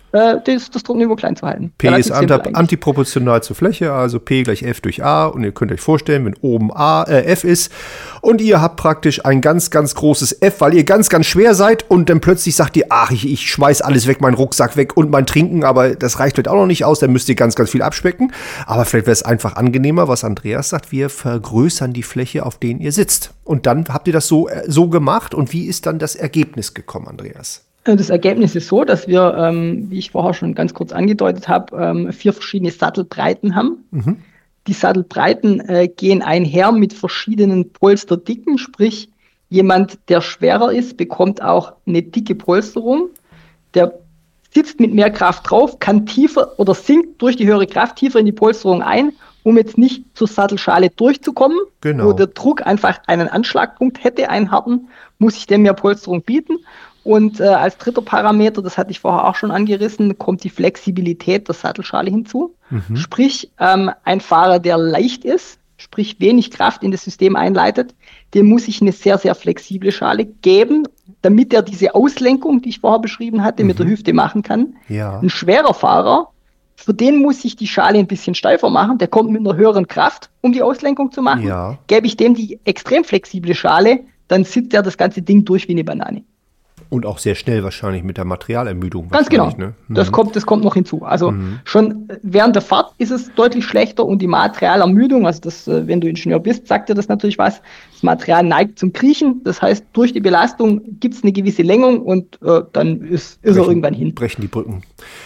Speaker 3: das Druckniveau klein zu halten.
Speaker 2: P
Speaker 3: Relativ
Speaker 2: ist
Speaker 3: simpel eigentlich.
Speaker 2: antiproportional zur Fläche, also P gleich F durch A. Und ihr könnt euch vorstellen, wenn oben F ist und ihr habt praktisch ein ganz, ganz großes F, weil ihr ganz, ganz schwer seid und dann plötzlich sagt ihr, ach, ich schmeiß alles weg, meinen Rucksack weg und mein Trinken, aber das reicht vielleicht auch noch nicht aus, dann müsst ihr ganz, ganz viel abspecken. Aber vielleicht wäre es einfach angenehmer, was Andreas sagt, wir vergrößern die Fläche, auf denen ihr sitzt. Und dann habt ihr das so gemacht und wie ist dann das Ergebnis gekommen, Andreas?
Speaker 3: Das Ergebnis ist so, dass wir, wie ich vorher schon ganz kurz angedeutet habe, 4 verschiedene Sattelbreiten haben.
Speaker 2: Mhm.
Speaker 3: Die Sattelbreiten gehen einher mit verschiedenen Polsterdicken, sprich jemand, der schwerer ist, bekommt auch eine dicke Polsterung. Der sitzt mit mehr Kraft drauf, kann tiefer oder sinkt durch die höhere Kraft tiefer in die Polsterung ein, um jetzt nicht zur Sattelschale durchzukommen,
Speaker 2: Genau.
Speaker 3: wo der Druck einfach einen Anschlagpunkt hätte, einen harten, muss ich dem mehr Polsterung bieten. Und als dritter Parameter, das hatte ich vorher auch schon angerissen, kommt die Flexibilität der Sattelschale hinzu. Sprich, ein Fahrer, der leicht ist, sprich wenig Kraft in das System einleitet, dem muss ich eine sehr, sehr flexible Schale geben, damit er diese Auslenkung, die ich vorher beschrieben hatte, mit der Hüfte machen kann.
Speaker 2: Ja.
Speaker 3: Ein schwerer Fahrer, für den muss ich die Schale ein bisschen steifer machen, der kommt mit einer höheren Kraft, um die Auslenkung zu machen.
Speaker 2: Ja.
Speaker 3: Gebe ich dem die extrem flexible Schale, dann sitzt er das ganze Ding durch wie eine Banane.
Speaker 2: Und auch sehr schnell wahrscheinlich mit der Materialermüdung.
Speaker 3: Ganz genau.
Speaker 2: Ne?
Speaker 3: Das kommt noch hinzu. Also schon während der Fahrt ist es deutlich schlechter und die Materialermüdung, also das, wenn du Ingenieur bist, sagt dir das natürlich was. Das Material neigt zum Kriechen. Das heißt, durch die Belastung gibt es eine gewisse Längung und dann ist er irgendwann hin.
Speaker 2: Brechen die Brücken.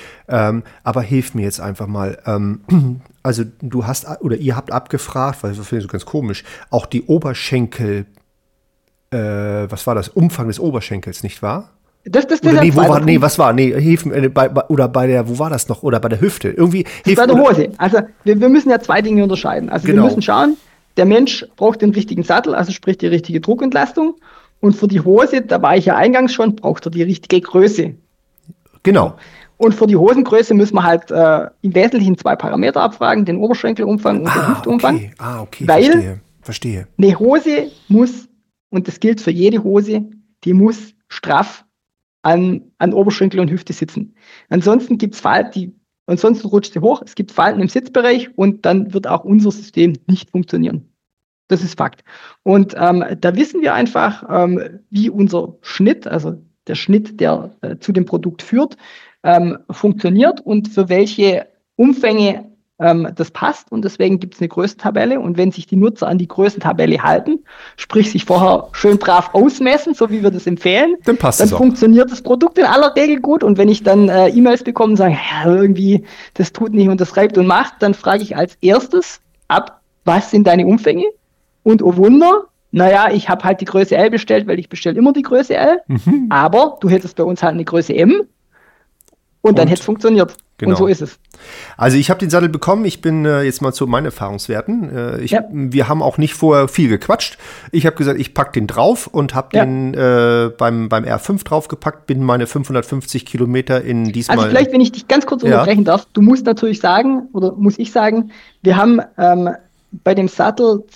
Speaker 2: Aber hilf mir jetzt einfach mal. Also du hast oder ihr habt abgefragt, weil das finde ich so ganz komisch, auch die Oberschenkel. Was war das? Umfang des Oberschenkels, nicht wahr?
Speaker 3: Das
Speaker 2: Oder
Speaker 3: hilf
Speaker 2: mir, wo war das noch? Oder bei der Hüfte? Irgendwie hilft
Speaker 3: bei der Hose. Also wir müssen ja zwei Dinge unterscheiden. Also
Speaker 2: Genau.
Speaker 3: wir müssen schauen, der Mensch braucht den richtigen Sattel, also sprich die richtige Druckentlastung. Und für die Hose, da war ich ja eingangs schon, braucht er die richtige Größe.
Speaker 2: Genau.
Speaker 3: Und für die Hosengröße müssen wir halt im Wesentlichen 2 Parameter abfragen, den Oberschenkelumfang und den Hüftumfang.
Speaker 2: Okay,
Speaker 3: Weil
Speaker 2: verstehe.
Speaker 3: eine Hose muss, und das gilt für jede Hose, die muss straff an Oberschenkel und Hüfte sitzen. Ansonsten gibt's Falten, ansonsten rutscht sie hoch, es gibt Falten im Sitzbereich und dann wird auch unser System nicht funktionieren. Das ist Fakt. Und da wissen wir einfach, wie unser Schnitt, also der Schnitt, der zu dem Produkt führt, funktioniert und für welche Umfänge das passt. Und deswegen gibt es eine Größentabelle. Und wenn sich die Nutzer an die Größentabelle halten, sprich sich vorher schön brav ausmessen, so wie wir das empfehlen,
Speaker 2: Dann passt
Speaker 3: dann
Speaker 2: es auch.
Speaker 3: funktioniert das Produkt in aller Regel gut. Und wenn ich dann E-Mails bekomme und sage, ja, irgendwie, das tut nicht und das reibt und macht, dann frage ich als erstes ab, was sind deine Umfänge? Und oh Wunder, naja, ich habe halt die Größe L bestellt, weil ich bestelle immer die Größe L. Aber du hättest bei uns halt eine Größe M und dann hätte es funktioniert.
Speaker 2: Genau.
Speaker 3: Und so ist es.
Speaker 2: Also ich habe den Sattel bekommen. Ich bin jetzt mal zu meinen Erfahrungswerten. Wir haben auch nicht vorher viel gequatscht. Ich habe gesagt, ich packe den drauf und habe den beim R5 draufgepackt. Bin meine 550 Kilometer in diesmal.
Speaker 3: Also vielleicht, wenn ich dich ganz kurz unterbrechen darf, du musst natürlich sagen, oder muss ich sagen, wir haben bei dem Sattel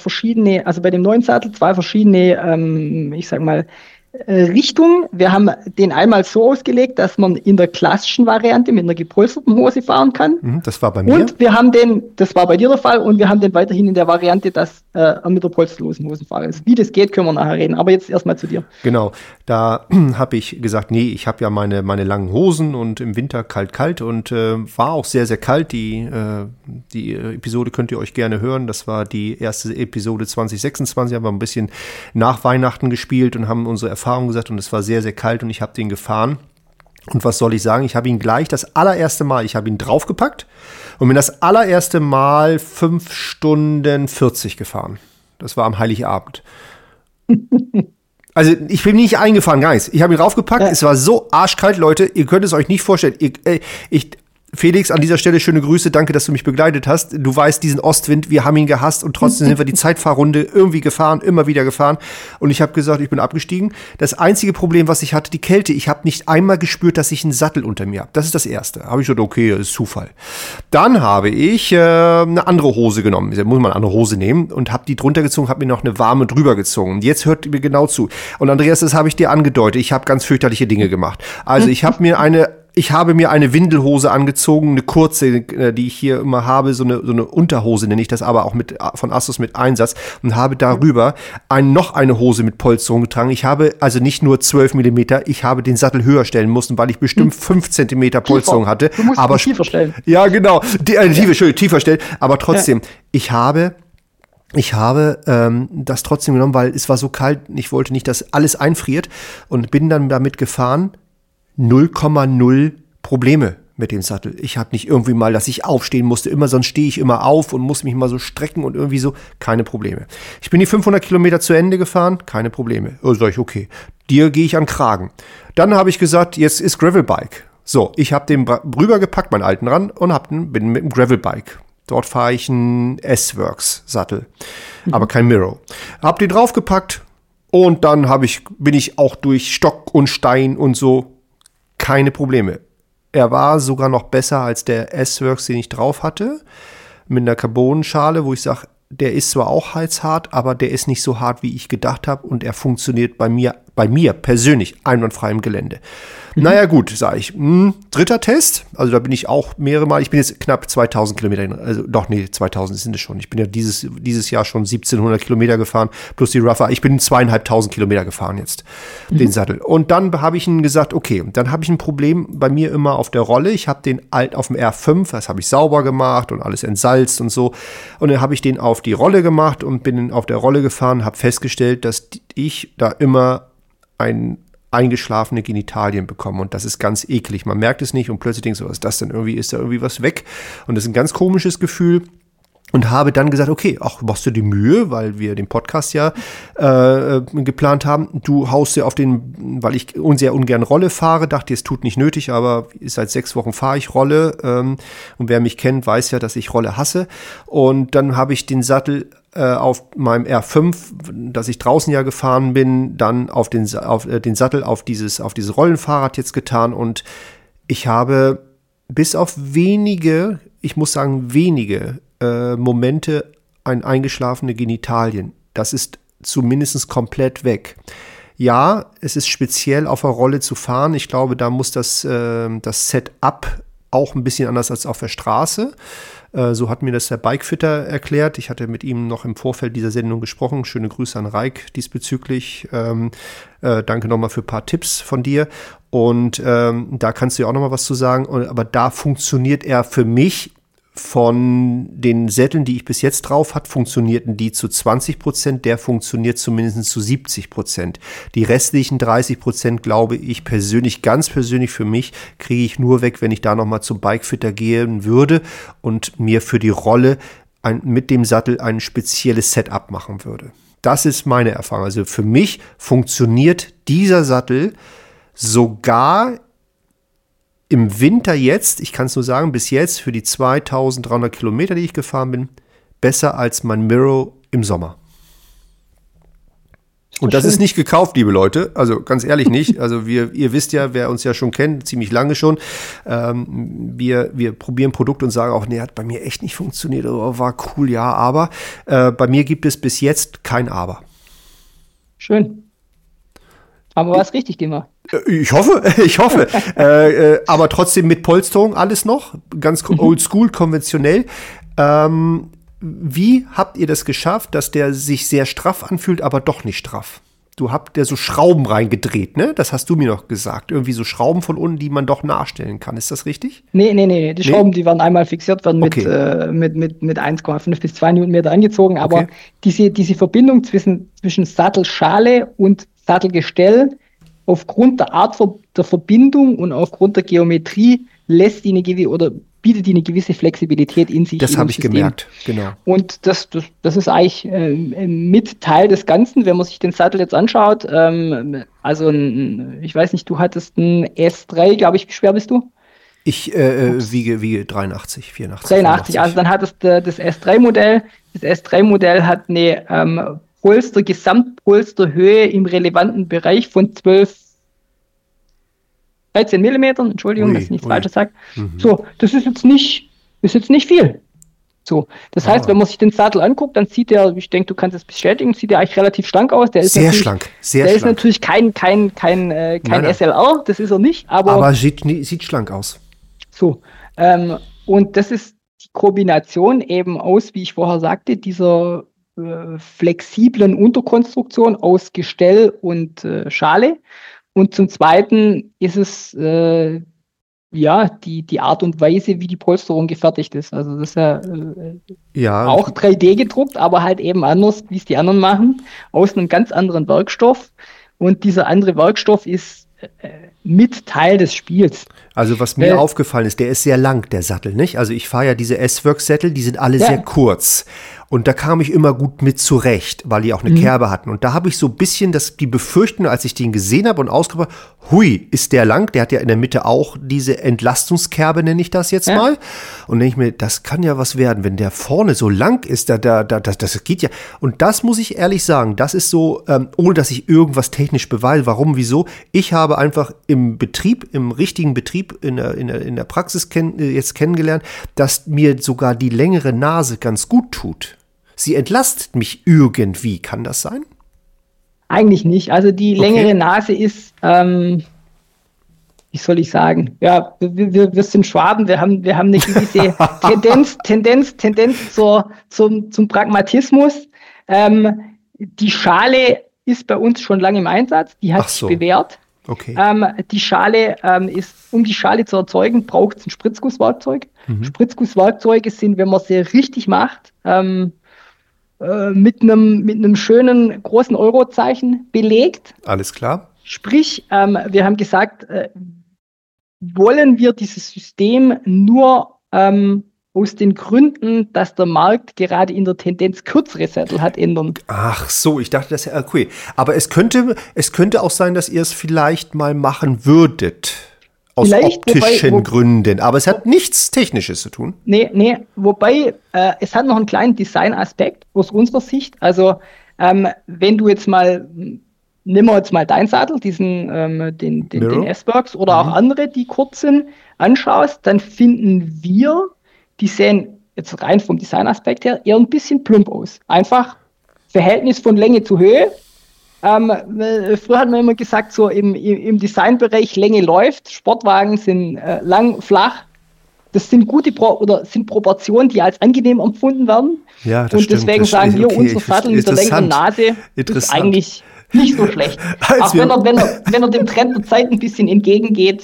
Speaker 3: bei dem neuen Sattel zwei verschiedene, ich sag mal, Richtung. Wir haben den einmal so ausgelegt, dass man in der klassischen Variante mit einer gepolsterten Hose fahren kann.
Speaker 2: Das war bei mir.
Speaker 3: Und wir haben das war bei dir der Fall, und wir haben den weiterhin in der Variante, dass er mit der polsterlosen Hose fahren ist. Wie das geht, können wir nachher reden. Aber jetzt erstmal zu dir.
Speaker 2: Genau, da habe ich gesagt, nee, ich habe ja meine langen Hosen und im Winter kalt und war auch sehr, sehr kalt. Die Episode könnt ihr euch gerne hören. Das war die erste Episode 2026, haben wir ein bisschen nach Weihnachten gespielt und haben unsere Erfahrung gesagt, und es war sehr, sehr kalt und ich habe den gefahren. Und was soll ich sagen? Ich habe ihn gleich das allererste Mal, ich habe ihn draufgepackt und bin das allererste Mal 5 Stunden 40 gefahren. Das war am Heiligabend. Also ich bin nicht eingefahren, gar nichts. Ich habe ihn draufgepackt, es war so arschkalt, Leute, ihr könnt es euch nicht vorstellen. Felix, an dieser Stelle schöne Grüße, danke, dass du mich begleitet hast. Du weißt, diesen Ostwind, wir haben ihn gehasst und trotzdem sind wir die Zeitfahrrunde irgendwie gefahren, immer wieder gefahren. Und ich habe gesagt, ich bin abgestiegen. Das einzige Problem, was ich hatte, die Kälte. Ich habe nicht einmal gespürt, dass ich einen Sattel unter mir habe. Das ist das Erste. Habe ich gesagt, okay, das ist Zufall. Dann habe ich eine andere Hose genommen. Da muss man eine andere Hose nehmen und habe die drunter gezogen, habe mir noch eine warme drüber gezogen. Und jetzt hört mir genau zu. Und Andreas, das habe ich dir angedeutet. Ich habe ganz fürchterliche Dinge gemacht. Also ich habe mir eine Windelhose angezogen, eine kurze, die ich hier immer habe, so eine Unterhose nenne ich das, aber auch von Asos mit Einsatz, und habe darüber noch eine Hose mit Polsterung getragen. Ich habe also nicht nur 12 Millimeter, ich habe den Sattel höher stellen müssen, weil ich bestimmt 5 Zentimeter Polsterung hatte.
Speaker 3: Du musst aber tiefer stellen.
Speaker 2: Ja, genau, tiefer stellen, aber trotzdem, ich habe das trotzdem genommen, weil es war so kalt, ich wollte nicht, dass alles einfriert, und bin dann damit gefahren. 0,0 Probleme mit dem Sattel. Ich habe nicht irgendwie mal, dass ich aufstehen musste. Sonst stehe ich immer auf und muss mich mal so strecken und irgendwie so. Keine Probleme. Ich bin die 500 Kilometer zu Ende gefahren. Keine Probleme. Sag ich, okay. Dir gehe ich an den Kragen. Dann habe ich gesagt, jetzt ist Gravelbike. So, ich habe den rübergepackt, meinen alten ran, und bin mit dem Gravelbike. Dort fahre ich einen S-Works-Sattel, aber kein Miro. Hab den draufgepackt und dann bin ich auch durch Stock und Stein und so. Keine Probleme. Er war sogar noch besser als der S-Works, den ich drauf hatte, mit einer Carbonschale, wo ich sage, der ist zwar auch heizhart, aber der ist nicht so hart, wie ich gedacht habe, und er funktioniert bei mir persönlich einwandfrei im Gelände. Naja gut, sage ich. Dritter Test, also da bin ich auch mehrere Mal, ich bin jetzt knapp 2000 Kilometer, also doch, nee, 2000 sind es schon. Ich bin ja dieses Jahr schon 1700 Kilometer gefahren, plus die Rougher. Ich bin 2500 Kilometer gefahren jetzt, den Sattel. Und dann habe ich ihm gesagt, okay, dann habe ich ein Problem bei mir immer auf der Rolle. Ich habe den auf dem R5, das habe ich sauber gemacht und alles entsalzt und so. Und dann habe ich den auf die Rolle gemacht und bin auf der Rolle gefahren, habe festgestellt, dass ich da immer eingeschlafene Genitalien bekommen, und das ist ganz eklig. Man merkt es nicht und plötzlich denkst du, was ist das denn? Ist da irgendwie was weg? Und das ist ein ganz komisches Gefühl. Und habe dann gesagt, okay, machst du die Mühe, weil wir den Podcast ja geplant haben. Du haust ja weil ich sehr ungern Rolle fahre, dachte, es tut nicht nötig, aber seit 6 Wochen fahre ich Rolle. Und wer mich kennt, weiß ja, dass ich Rolle hasse. Und dann habe ich den Sattel auf meinem R5, das ich draußen ja gefahren bin, dann auf den Sattel auf dieses Rollenfahrrad jetzt getan, und ich habe bis auf wenige Momente eingeschlafene Genitalien. Das ist zumindest komplett weg. Ja, es ist speziell auf der Rolle zu fahren. Ich glaube, da muss das Setup auch ein bisschen anders als auf der Straße. So hat mir das der Bikefitter erklärt. Ich hatte mit ihm noch im Vorfeld dieser Sendung gesprochen. Schöne Grüße an Reik diesbezüglich. Danke nochmal für ein paar Tipps von dir. Und da kannst du ja auch nochmal was zu sagen. Aber da funktioniert er für mich. Von den Sätteln, die ich bis jetzt drauf hatte, funktionierten die zu 20%, der funktioniert zumindest zu 70%. Die restlichen 30%, glaube ich ganz persönlich für mich, kriege ich nur weg, wenn ich da nochmal zum Bikefitter gehen würde und mir für die Rolle mit dem Sattel ein spezielles Setup machen würde. Das ist meine Erfahrung. Also für mich funktioniert dieser Sattel sogar im Winter jetzt, ich kann es nur sagen, bis jetzt für die 2300 Kilometer, die ich gefahren bin, besser als mein Miro im Sommer. Und das ist nicht gekauft, liebe Leute, also ganz ehrlich nicht. Also ihr wisst ja, wer uns ja schon kennt, ziemlich lange schon, wir probieren Produkte und sagen auch, nee, hat bei mir echt nicht funktioniert, oder war cool, ja, aber bei mir gibt es bis jetzt kein Aber.
Speaker 3: Schön. Aber was richtig gemacht.
Speaker 2: Ich hoffe. Aber trotzdem mit Polsterung alles noch, ganz oldschool, konventionell. Wie habt ihr das geschafft, dass der sich sehr straff anfühlt, aber doch nicht straff? Du habt ja so Schrauben reingedreht, ne? Das hast du mir noch gesagt. Irgendwie so Schrauben von unten, die man doch nachstellen kann. Ist das richtig?
Speaker 3: Nee. Die Schrauben, die werden einmal fixiert, werden mit 1,5 bis 2 Newtonmeter angezogen. Aber diese Verbindung zwischen Sattelschale und Sattelgestell, aufgrund der Art der Verbindung und aufgrund der Geometrie bietet die eine gewisse Flexibilität in sich.
Speaker 2: Das habe ich gemerkt, genau.
Speaker 3: Und das ist eigentlich mit Teil des Ganzen, wenn man sich den Sattel jetzt anschaut. Ich weiß nicht, du hattest einen S3, glaube ich, wie schwer bist du?
Speaker 2: Ich wiege 83, 84.
Speaker 3: 83, also dann hat es das S3-Modell. Das S3-Modell hat eine Gesamtpolsterhöhe im relevanten Bereich von 13 Millimetern. Entschuldigung, dass ich nichts Falsches sage. So, das ist jetzt nicht viel. So, das heißt, wenn man sich den Sattel anguckt, dann sieht der, ich denke, du kannst es bestätigen, sieht der eigentlich relativ schlank aus. Der ist
Speaker 2: sehr schlank.
Speaker 3: Ist natürlich kein SLR, das ist er nicht.
Speaker 2: Aber sieht schlank aus.
Speaker 3: So, und das ist die Kombination eben aus, wie ich vorher sagte, dieser flexiblen Unterkonstruktion aus Gestell und Schale. Und zum Zweiten ist es die Art und Weise, wie die Polsterung gefertigt ist. Also das ist auch 3D gedruckt, aber halt eben anders, wie es die anderen machen, aus einem ganz anderen Werkstoff. Und dieser andere Werkstoff ist mit Teil des Spiels.
Speaker 2: Also was mir aufgefallen ist, der ist sehr lang, der Sattel, nicht? Also ich fahre ja diese S-Works-Sättel, die sind alle sehr kurz. Und da kam ich immer gut mit zurecht, weil die auch eine Kerbe hatten. Und da habe ich so ein bisschen die Befürchtung, als ich den gesehen habe und ausgeprobiert habe, hui, ist der lang? Der hat ja in der Mitte auch diese Entlastungskerbe, nenne ich das jetzt mal. Und denke ich mir, das kann ja was werden, wenn der vorne so lang ist, das geht ja. Und das muss ich ehrlich sagen, das ist so, ohne dass ich irgendwas technisch beweise, warum, wieso. Ich habe einfach im richtigen Betrieb, in der Praxis jetzt kennengelernt, dass mir sogar die längere Nase ganz gut tut. Sie entlastet mich irgendwie. Kann das sein?
Speaker 3: Eigentlich nicht. Also die längere Nase ist, wie soll ich sagen? Ja, wir sind Schwaben, wir haben eine gewisse Tendenz zum Pragmatismus. Die Schale ist bei uns schon lange im Einsatz, die hat sich bewährt.
Speaker 2: Okay.
Speaker 3: Die Schale um die Schale zu erzeugen, braucht es ein Spritzgusswerkzeug. Spritzgusswerkzeuge sind, wenn man sie richtig macht, mit einem schönen großen Eurozeichen belegt.
Speaker 2: Alles klar.
Speaker 3: Sprich, wir haben gesagt, wollen wir dieses System nur aus den Gründen, dass der Markt gerade in der Tendenz kürzere Sättel hat, ändern.
Speaker 2: Ach so, ich dachte, das ist ja cool. Aber es könnte auch sein, dass ihr es vielleicht mal machen würdet. Aus optischen Gründen. Aber es hat nichts Technisches zu tun. Nee,
Speaker 3: wobei es hat noch einen kleinen Design-Aspekt aus unserer Sicht. Also wenn du jetzt mal, nimm wir jetzt mal deinen Sattel, den S-Works oder auch andere, die kurz sind, anschaust, dann finden wir, die sehen jetzt rein vom Design-Aspekt her eher ein bisschen plump aus. Einfach Verhältnis von Länge zu Höhe. Früher hat man immer gesagt, so im Designbereich Länge läuft, Sportwagen sind lang, flach. Das sind sind Proportionen, die als angenehm empfunden werden.
Speaker 2: Ja, das
Speaker 3: und
Speaker 2: stimmt.
Speaker 3: Deswegen sagen wir, unser Sattel mit der längeren Nase ist eigentlich nicht so schlecht. Auch wenn er dem Trend der Zeit ein bisschen entgegengeht.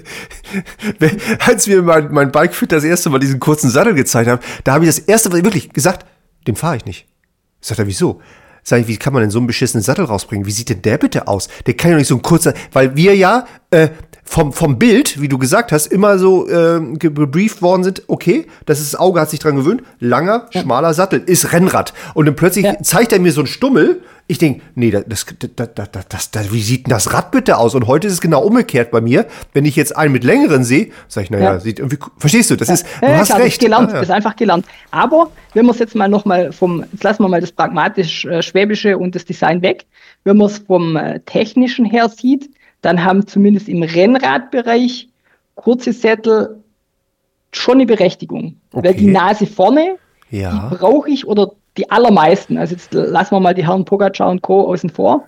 Speaker 2: Als wir mein Bikefit das erste Mal diesen kurzen Sattel gezeigt haben, da habe ich das erste Mal wirklich gesagt, den fahre ich nicht. Sagt er, wieso? Sag ich, wie kann man denn so einen beschissenen Sattel rausbringen? Wie sieht denn der bitte aus? Der kann ja nicht so ein kurzer, weil wir ja vom Bild, wie du gesagt hast, immer so gebrieft worden sind, okay, das Auge hat sich dran gewöhnt, langer, schmaler Sattel, ist Rennrad. Und dann plötzlich zeigt er mir so einen Stummel. Ich denke, nee, wie sieht denn das Rad bitte aus? Und heute ist es genau umgekehrt bei mir. Wenn ich jetzt einen mit längeren sehe, sage ich, naja, sieht irgendwie, verstehst du, das ist, du hast recht.
Speaker 3: Das ist einfach gelernt. Aber wenn wir es jetzt mal nochmal jetzt lassen wir mal das pragmatisch-schwäbische und das Design weg. Wenn man es vom Technischen her sieht, dann haben zumindest im Rennradbereich kurze Sättel schon eine Berechtigung. Okay. Weil die Nase vorne, die brauche ich, oder die allermeisten, also jetzt lassen wir mal die Herren Pogacar und Co. außen vor,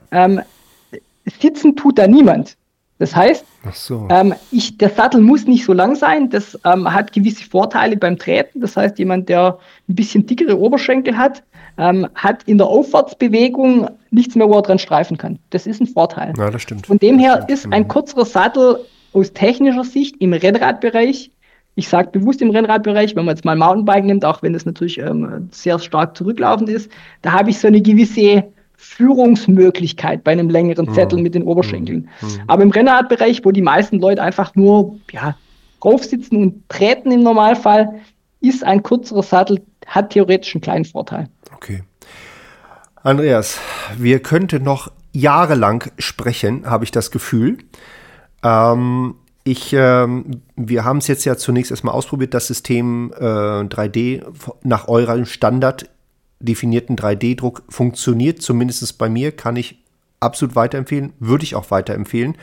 Speaker 3: sitzen tut da niemand. Das heißt, der Sattel muss nicht so lang sein, das hat gewisse Vorteile beim Treten. Das heißt, jemand, der ein bisschen dickere Oberschenkel hat in der Aufwärtsbewegung nichts mehr, wo er dran streifen kann. Das ist ein Vorteil.
Speaker 2: Ja, das stimmt.
Speaker 3: Von dem her ist ein kürzerer Sattel aus technischer Sicht im Rennradbereich, ich sage bewusst im Rennradbereich, wenn man jetzt mal Mountainbike nimmt, auch wenn es natürlich sehr stark zurücklaufend ist, da habe ich so eine gewisse Führungsmöglichkeit bei einem längeren Zettel mit den Oberschenkeln. Aber im Rennradbereich, wo die meisten Leute einfach nur drauf sitzen und treten im Normalfall, ist ein kürzerer Sattel, hat theoretisch einen kleinen Vorteil.
Speaker 2: Okay. Andreas, wir könnten noch jahrelang sprechen, habe ich das Gefühl. Wir haben es jetzt ja zunächst erstmal ausprobiert, das System 3D nach eurem Standard definierten 3D-Druck funktioniert, zumindest bei mir, kann ich absolut weiterempfehlen, würde ich auch weiterempfehlen.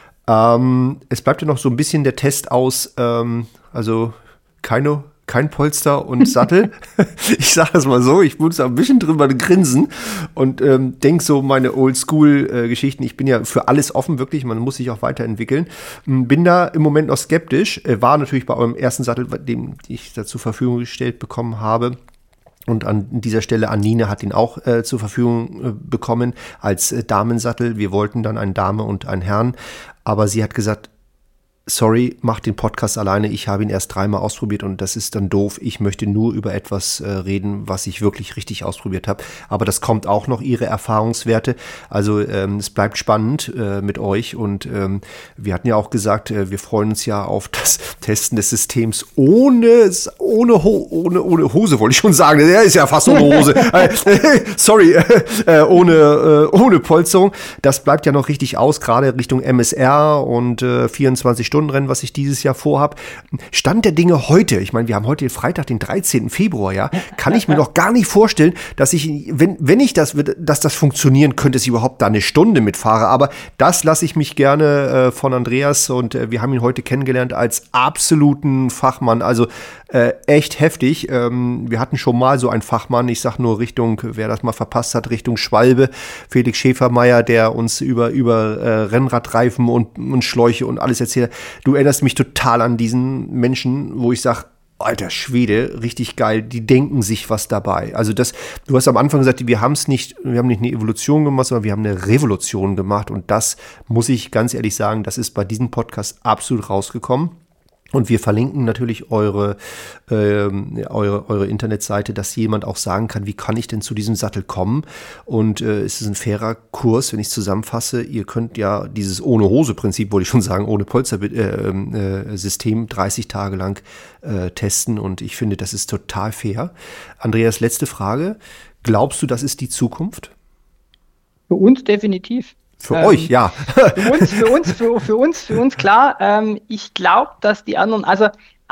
Speaker 2: Es bleibt ja noch so ein bisschen der Test aus, also kein Polster und Sattel. Ich sage das mal so, ich muss ein bisschen drüber grinsen und denke so meine Oldschool-Geschichten. Ich bin ja für alles offen, wirklich, man muss sich auch weiterentwickeln. Bin da im Moment noch skeptisch, war natürlich bei eurem ersten Sattel, den ich da zur Verfügung gestellt bekommen habe. Und an dieser Stelle, Anine hat ihn auch zur Verfügung bekommen als Damensattel. Wir wollten dann eine Dame und einen Herrn, aber sie hat gesagt, sorry, mach den Podcast alleine. Ich habe ihn erst 3-mal ausprobiert und das ist dann doof. Ich möchte nur über etwas reden, was ich wirklich richtig ausprobiert habe. Aber das kommt auch noch, ihre Erfahrungswerte. Also es bleibt spannend mit euch und wir hatten ja auch gesagt, wir freuen uns ja auf das Testen des Systems ohne Hose, wollte ich schon sagen. Der ist ja fast ohne Hose. Sorry, ohne Polsterung. Das bleibt ja noch richtig aus, gerade Richtung MSR und 24-Stunden-Rennen, was ich dieses Jahr vorhabe. Stand der Dinge heute, ich meine, wir haben heute Freitag, den 13. Februar, ja, kann ich mir noch gar nicht vorstellen, dass ich, dass das funktionieren könnte, dass ich überhaupt da eine Stunde mitfahre. Aber das lasse ich mich gerne von Andreas und wir haben ihn heute kennengelernt als absoluten Fachmann. Also echt heftig. Wir hatten schon mal so einen Fachmann, ich sag nur Richtung, wer das mal verpasst hat, Richtung Schwalbe, Felix Schäfermeier, der uns über Rennradreifen und Schläuche und alles erzählt. Du erinnerst mich total an diesen Menschen, wo ich sage, alter Schwede, richtig geil, die denken sich was dabei. Also du hast am Anfang gesagt, wir haben nicht eine Evolution gemacht, sondern wir haben eine Revolution gemacht und das muss ich ganz ehrlich sagen, das ist bei diesem Podcast absolut rausgekommen. Und wir verlinken natürlich eure Internetseite, dass jemand auch sagen kann, wie kann ich denn zu diesem Sattel kommen? Und es ist ein fairer Kurs, wenn ich es zusammenfasse. Ihr könnt ja dieses Ohne-Hose-Prinzip, wollte ich schon sagen, ohne Polster-System 30 Tage lang testen. Und ich finde, das ist total fair. Andreas, letzte Frage. Glaubst du, das ist die Zukunft?
Speaker 3: Für uns definitiv.
Speaker 2: Für euch, ja.
Speaker 3: Für uns klar. Ich glaube, dass die anderen, also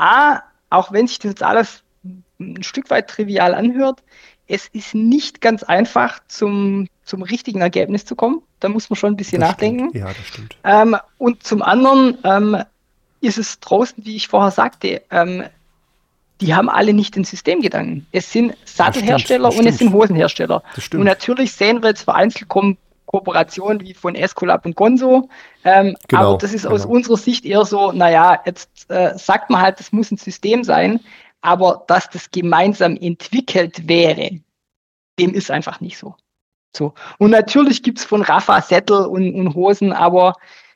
Speaker 3: auch wenn sich das jetzt alles ein Stück weit trivial anhört, es ist nicht ganz einfach, zum richtigen Ergebnis zu kommen. Da muss man schon ein bisschen nachdenken.
Speaker 2: Ja, das stimmt.
Speaker 3: Und zum anderen ist es draußen, wie ich vorher sagte, die haben alle nicht den Systemgedanken. Es sind Sattelhersteller und es sind Hosenhersteller. Und natürlich sehen wir jetzt vereinzelt Kooperationen wie von Escolab und Gonzo. Aber das ist aus unserer Sicht eher so, naja, jetzt sagt man halt, das muss ein System sein, aber dass das gemeinsam entwickelt wäre, dem ist einfach nicht so. Und natürlich gibt es von Rafa Sättel und Hosen, aber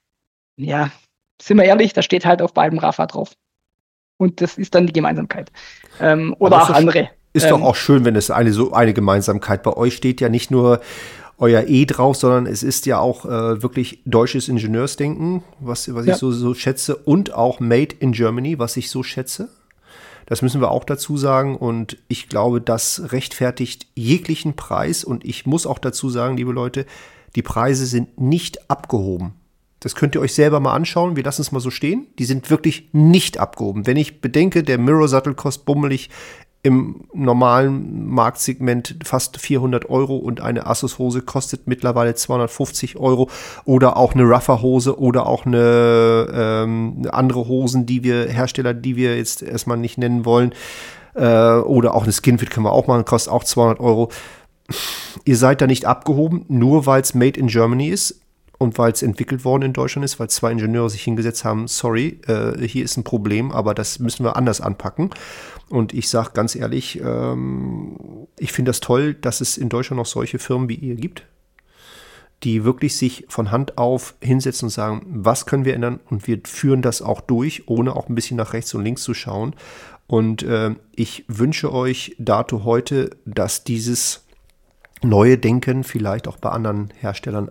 Speaker 3: ja, sind wir ehrlich, da steht halt auf beiden Rafa drauf. Und das ist dann die Gemeinsamkeit. Oder auch andere.
Speaker 2: Ist doch auch schön, wenn es eine Gemeinsamkeit bei euch steht, ja nicht nur euer drauf, sondern es ist ja auch wirklich deutsches Ingenieursdenken, was ich so schätze, und auch Made in Germany, was ich so schätze. Das müssen wir auch dazu sagen und ich glaube, das rechtfertigt jeglichen Preis und ich muss auch dazu sagen, liebe Leute, die Preise sind nicht abgehoben. Das könnt ihr euch selber mal anschauen, wir lassen es mal so stehen, die sind wirklich nicht abgehoben. Wenn ich bedenke, der Mirror-Sattel kostet bummelig im normalen Marktsegment fast 400 € und eine Asus-Hose kostet mittlerweile 250 € oder auch eine Rafa-Hose oder auch eine andere Hosen, Hersteller, die wir jetzt erstmal nicht nennen wollen, oder auch eine Skinfit können wir auch machen, kostet auch 200 €. Ihr seid da nicht abgehoben, nur weil es Made in Germany ist. Und weil es entwickelt worden in Deutschland ist, weil 2 Ingenieure sich hingesetzt haben, sorry, hier ist ein Problem, aber das müssen wir anders anpacken. Und ich sage ganz ehrlich, ich finde das toll, dass es in Deutschland noch solche Firmen wie ihr gibt, die wirklich sich von Hand auf hinsetzen und sagen, was können wir ändern? Und wir führen das auch durch, ohne auch ein bisschen nach rechts und links zu schauen. Und ich wünsche euch dato heute, dass dieses neue Denken vielleicht auch bei anderen Herstellern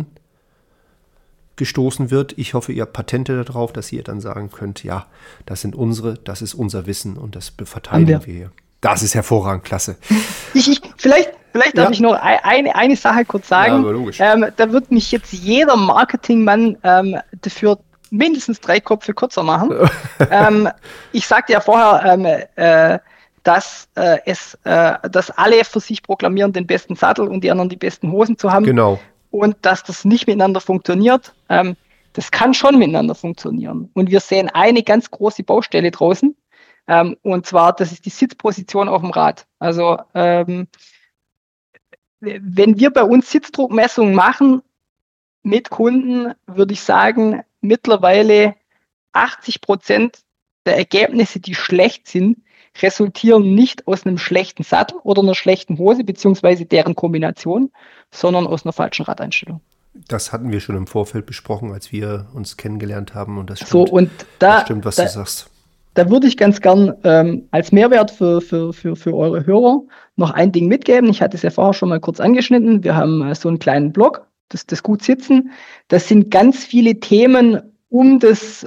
Speaker 2: gestoßen wird. Ich hoffe, ihr habt Patente darauf, dass ihr dann sagen könnt, ja, das ist unser Wissen und das verteidigen wir hier. Das ist hervorragend, klasse.
Speaker 3: Vielleicht darf ich noch eine Sache kurz sagen.
Speaker 2: Ja, logisch.
Speaker 3: Da wird mich jetzt jeder Marketingmann dafür mindestens 3 Köpfe kürzer machen. Ich sagte ja vorher, dass alle für sich proklamieren, den besten Sattel und die anderen die besten Hosen zu haben.
Speaker 2: Genau.
Speaker 3: Und dass das nicht miteinander funktioniert. Das kann schon miteinander funktionieren. Und wir sehen eine ganz große Baustelle draußen. Und zwar, das ist die Sitzposition auf dem Rad. Also wenn wir bei uns Sitzdruckmessungen machen mit Kunden, würde ich sagen, mittlerweile 80% der Ergebnisse, die schlecht sind, resultieren nicht aus einem schlechten Sattel oder einer schlechten Hose, beziehungsweise deren Kombination, sondern aus einer falschen Radeinstellung.
Speaker 2: Das hatten wir schon im Vorfeld besprochen, als wir uns kennengelernt haben. Und das stimmt,
Speaker 3: so, und
Speaker 2: das stimmt, was du sagst.
Speaker 3: Da würde ich ganz gern als Mehrwert für eure Hörer noch ein Ding mitgeben. Ich hatte es ja vorher schon mal kurz angeschnitten. Wir haben so einen kleinen Blog, das gut sitzen. Das sind ganz viele Themen um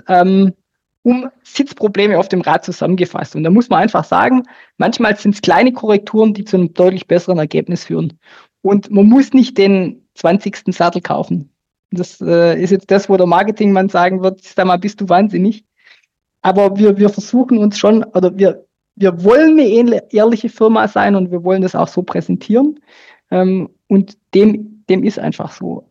Speaker 3: Sitzprobleme auf dem Rad zusammengefasst. Und da muss man einfach sagen, manchmal sind es kleine Korrekturen, die zu einem deutlich besseren Ergebnis führen. Und man muss nicht den 20. Sattel kaufen. Das ist jetzt das, wo der Marketingmann sagen wird, sag mal, bist du wahnsinnig. Aber wir versuchen uns schon, oder wir wollen eine ehrliche Firma sein und wir wollen das auch so präsentieren. Und dem ist einfach so,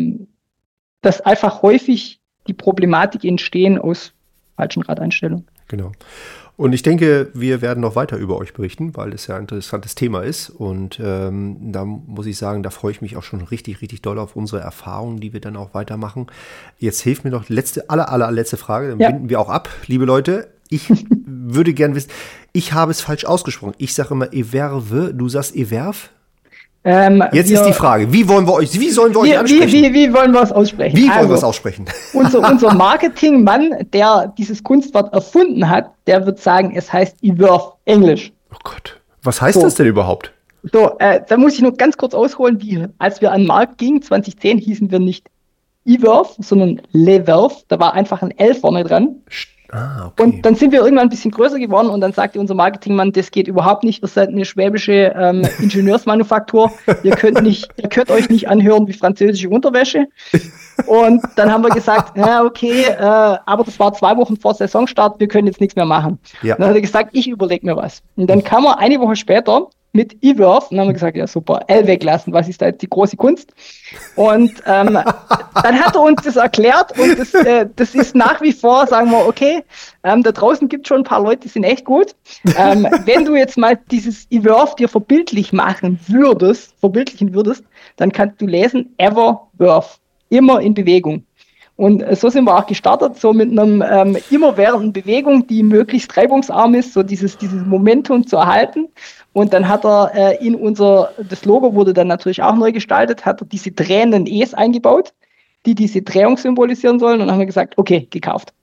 Speaker 3: dass einfach häufig die Problematik entstehen aus falschen Radeinstellungen.
Speaker 2: Genau. Und ich denke, wir werden noch weiter über euch berichten, weil es ja ein interessantes Thema ist. Und da muss ich sagen, da freue ich mich auch schon richtig, richtig doll auf unsere Erfahrungen, die wir dann auch weitermachen. Jetzt hilft mir noch die allerletzte Frage, dann binden wir auch ab. Liebe Leute, ich würde gern wissen, ich habe es falsch ausgesprochen. Ich sage immer Everve, du sagst Everve? Jetzt ist die Frage, wie sollen wir euch ansprechen?
Speaker 3: Wie wollen wir es aussprechen?
Speaker 2: Wie wollen wir es aussprechen?
Speaker 3: Unser Marketingmann, der dieses Kunstwort erfunden hat, der wird sagen, es heißt Everve, Englisch.
Speaker 2: Oh Gott, was heißt das denn überhaupt?
Speaker 3: So, da muss ich nur ganz kurz ausholen, als wir an den Markt gingen, 2010, hießen wir nicht Everve, sondern Le Verve, da war einfach ein L vorne dran.
Speaker 2: Okay.
Speaker 3: Und dann sind wir irgendwann ein bisschen größer geworden und dann sagte unser Marketingmann, das geht überhaupt nicht, ihr seid eine schwäbische Ingenieursmanufaktur, ihr könnt euch nicht anhören wie französische Unterwäsche. Und dann haben wir gesagt, ja okay, aber das war 2 Wochen vor Saisonstart, wir können jetzt nichts mehr machen. Ja. Und dann hat er gesagt, ich überlege mir was. Und dann kam er eine Woche später mit Everve und dann haben wir gesagt, ja super, L weglassen, was ist da jetzt die große Kunst? Und dann hat er uns das erklärt und das ist nach wie vor, sagen wir, okay, da draußen gibt es schon ein paar Leute, die sind echt gut. Wenn du jetzt mal dieses Everve dir verbildlichen würdest, dann kannst du lesen, Eververve, immer in Bewegung. Und so sind wir auch gestartet, so mit einem immerwährenden Bewegung, die möglichst reibungsarm ist, so dieses Momentum zu erhalten. Und dann hat er das Logo wurde dann natürlich auch neu gestaltet, hat er diese drehenden E's eingebaut, die diese Drehung symbolisieren sollen. Und dann haben wir gesagt, okay, gekauft.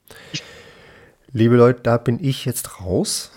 Speaker 2: Liebe Leute, da bin ich jetzt raus.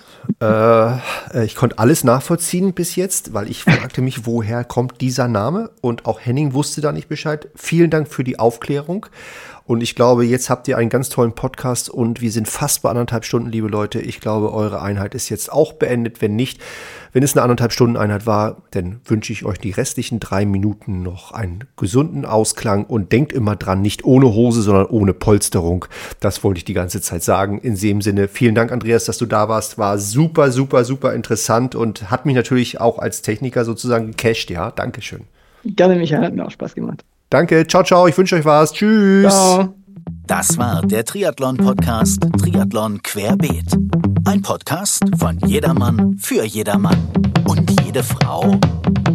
Speaker 2: Ich konnte alles nachvollziehen bis jetzt, weil ich fragte mich, woher kommt dieser Name? Und auch Henning wusste da nicht Bescheid. Vielen Dank für die Aufklärung. Und ich glaube, jetzt habt ihr einen ganz tollen Podcast und wir sind fast bei 1,5 Stunden, liebe Leute. Ich glaube, eure Einheit ist jetzt auch beendet. Wenn nicht, wenn es eine 1,5 Stunden Einheit war, dann wünsche ich euch die restlichen 3 Minuten noch einen gesunden Ausklang und denkt immer dran, nicht ohne Hose, sondern ohne Polsterung. Das wollte ich die ganze Zeit sagen. In dem Sinne, vielen Dank, Andreas, dass du da warst. War super, super, super interessant und hat mich natürlich auch als Techniker sozusagen gecasht. Ja, Dankeschön.
Speaker 3: Gerne, Michael, hat mir auch Spaß gemacht.
Speaker 2: Danke, ciao, ciao, ich wünsche euch was. Tschüss. Ciao.
Speaker 1: Das war der Triathlon-Podcast Triathlon Querbeet. Ein Podcast von jedermann für jedermann und jede Frau.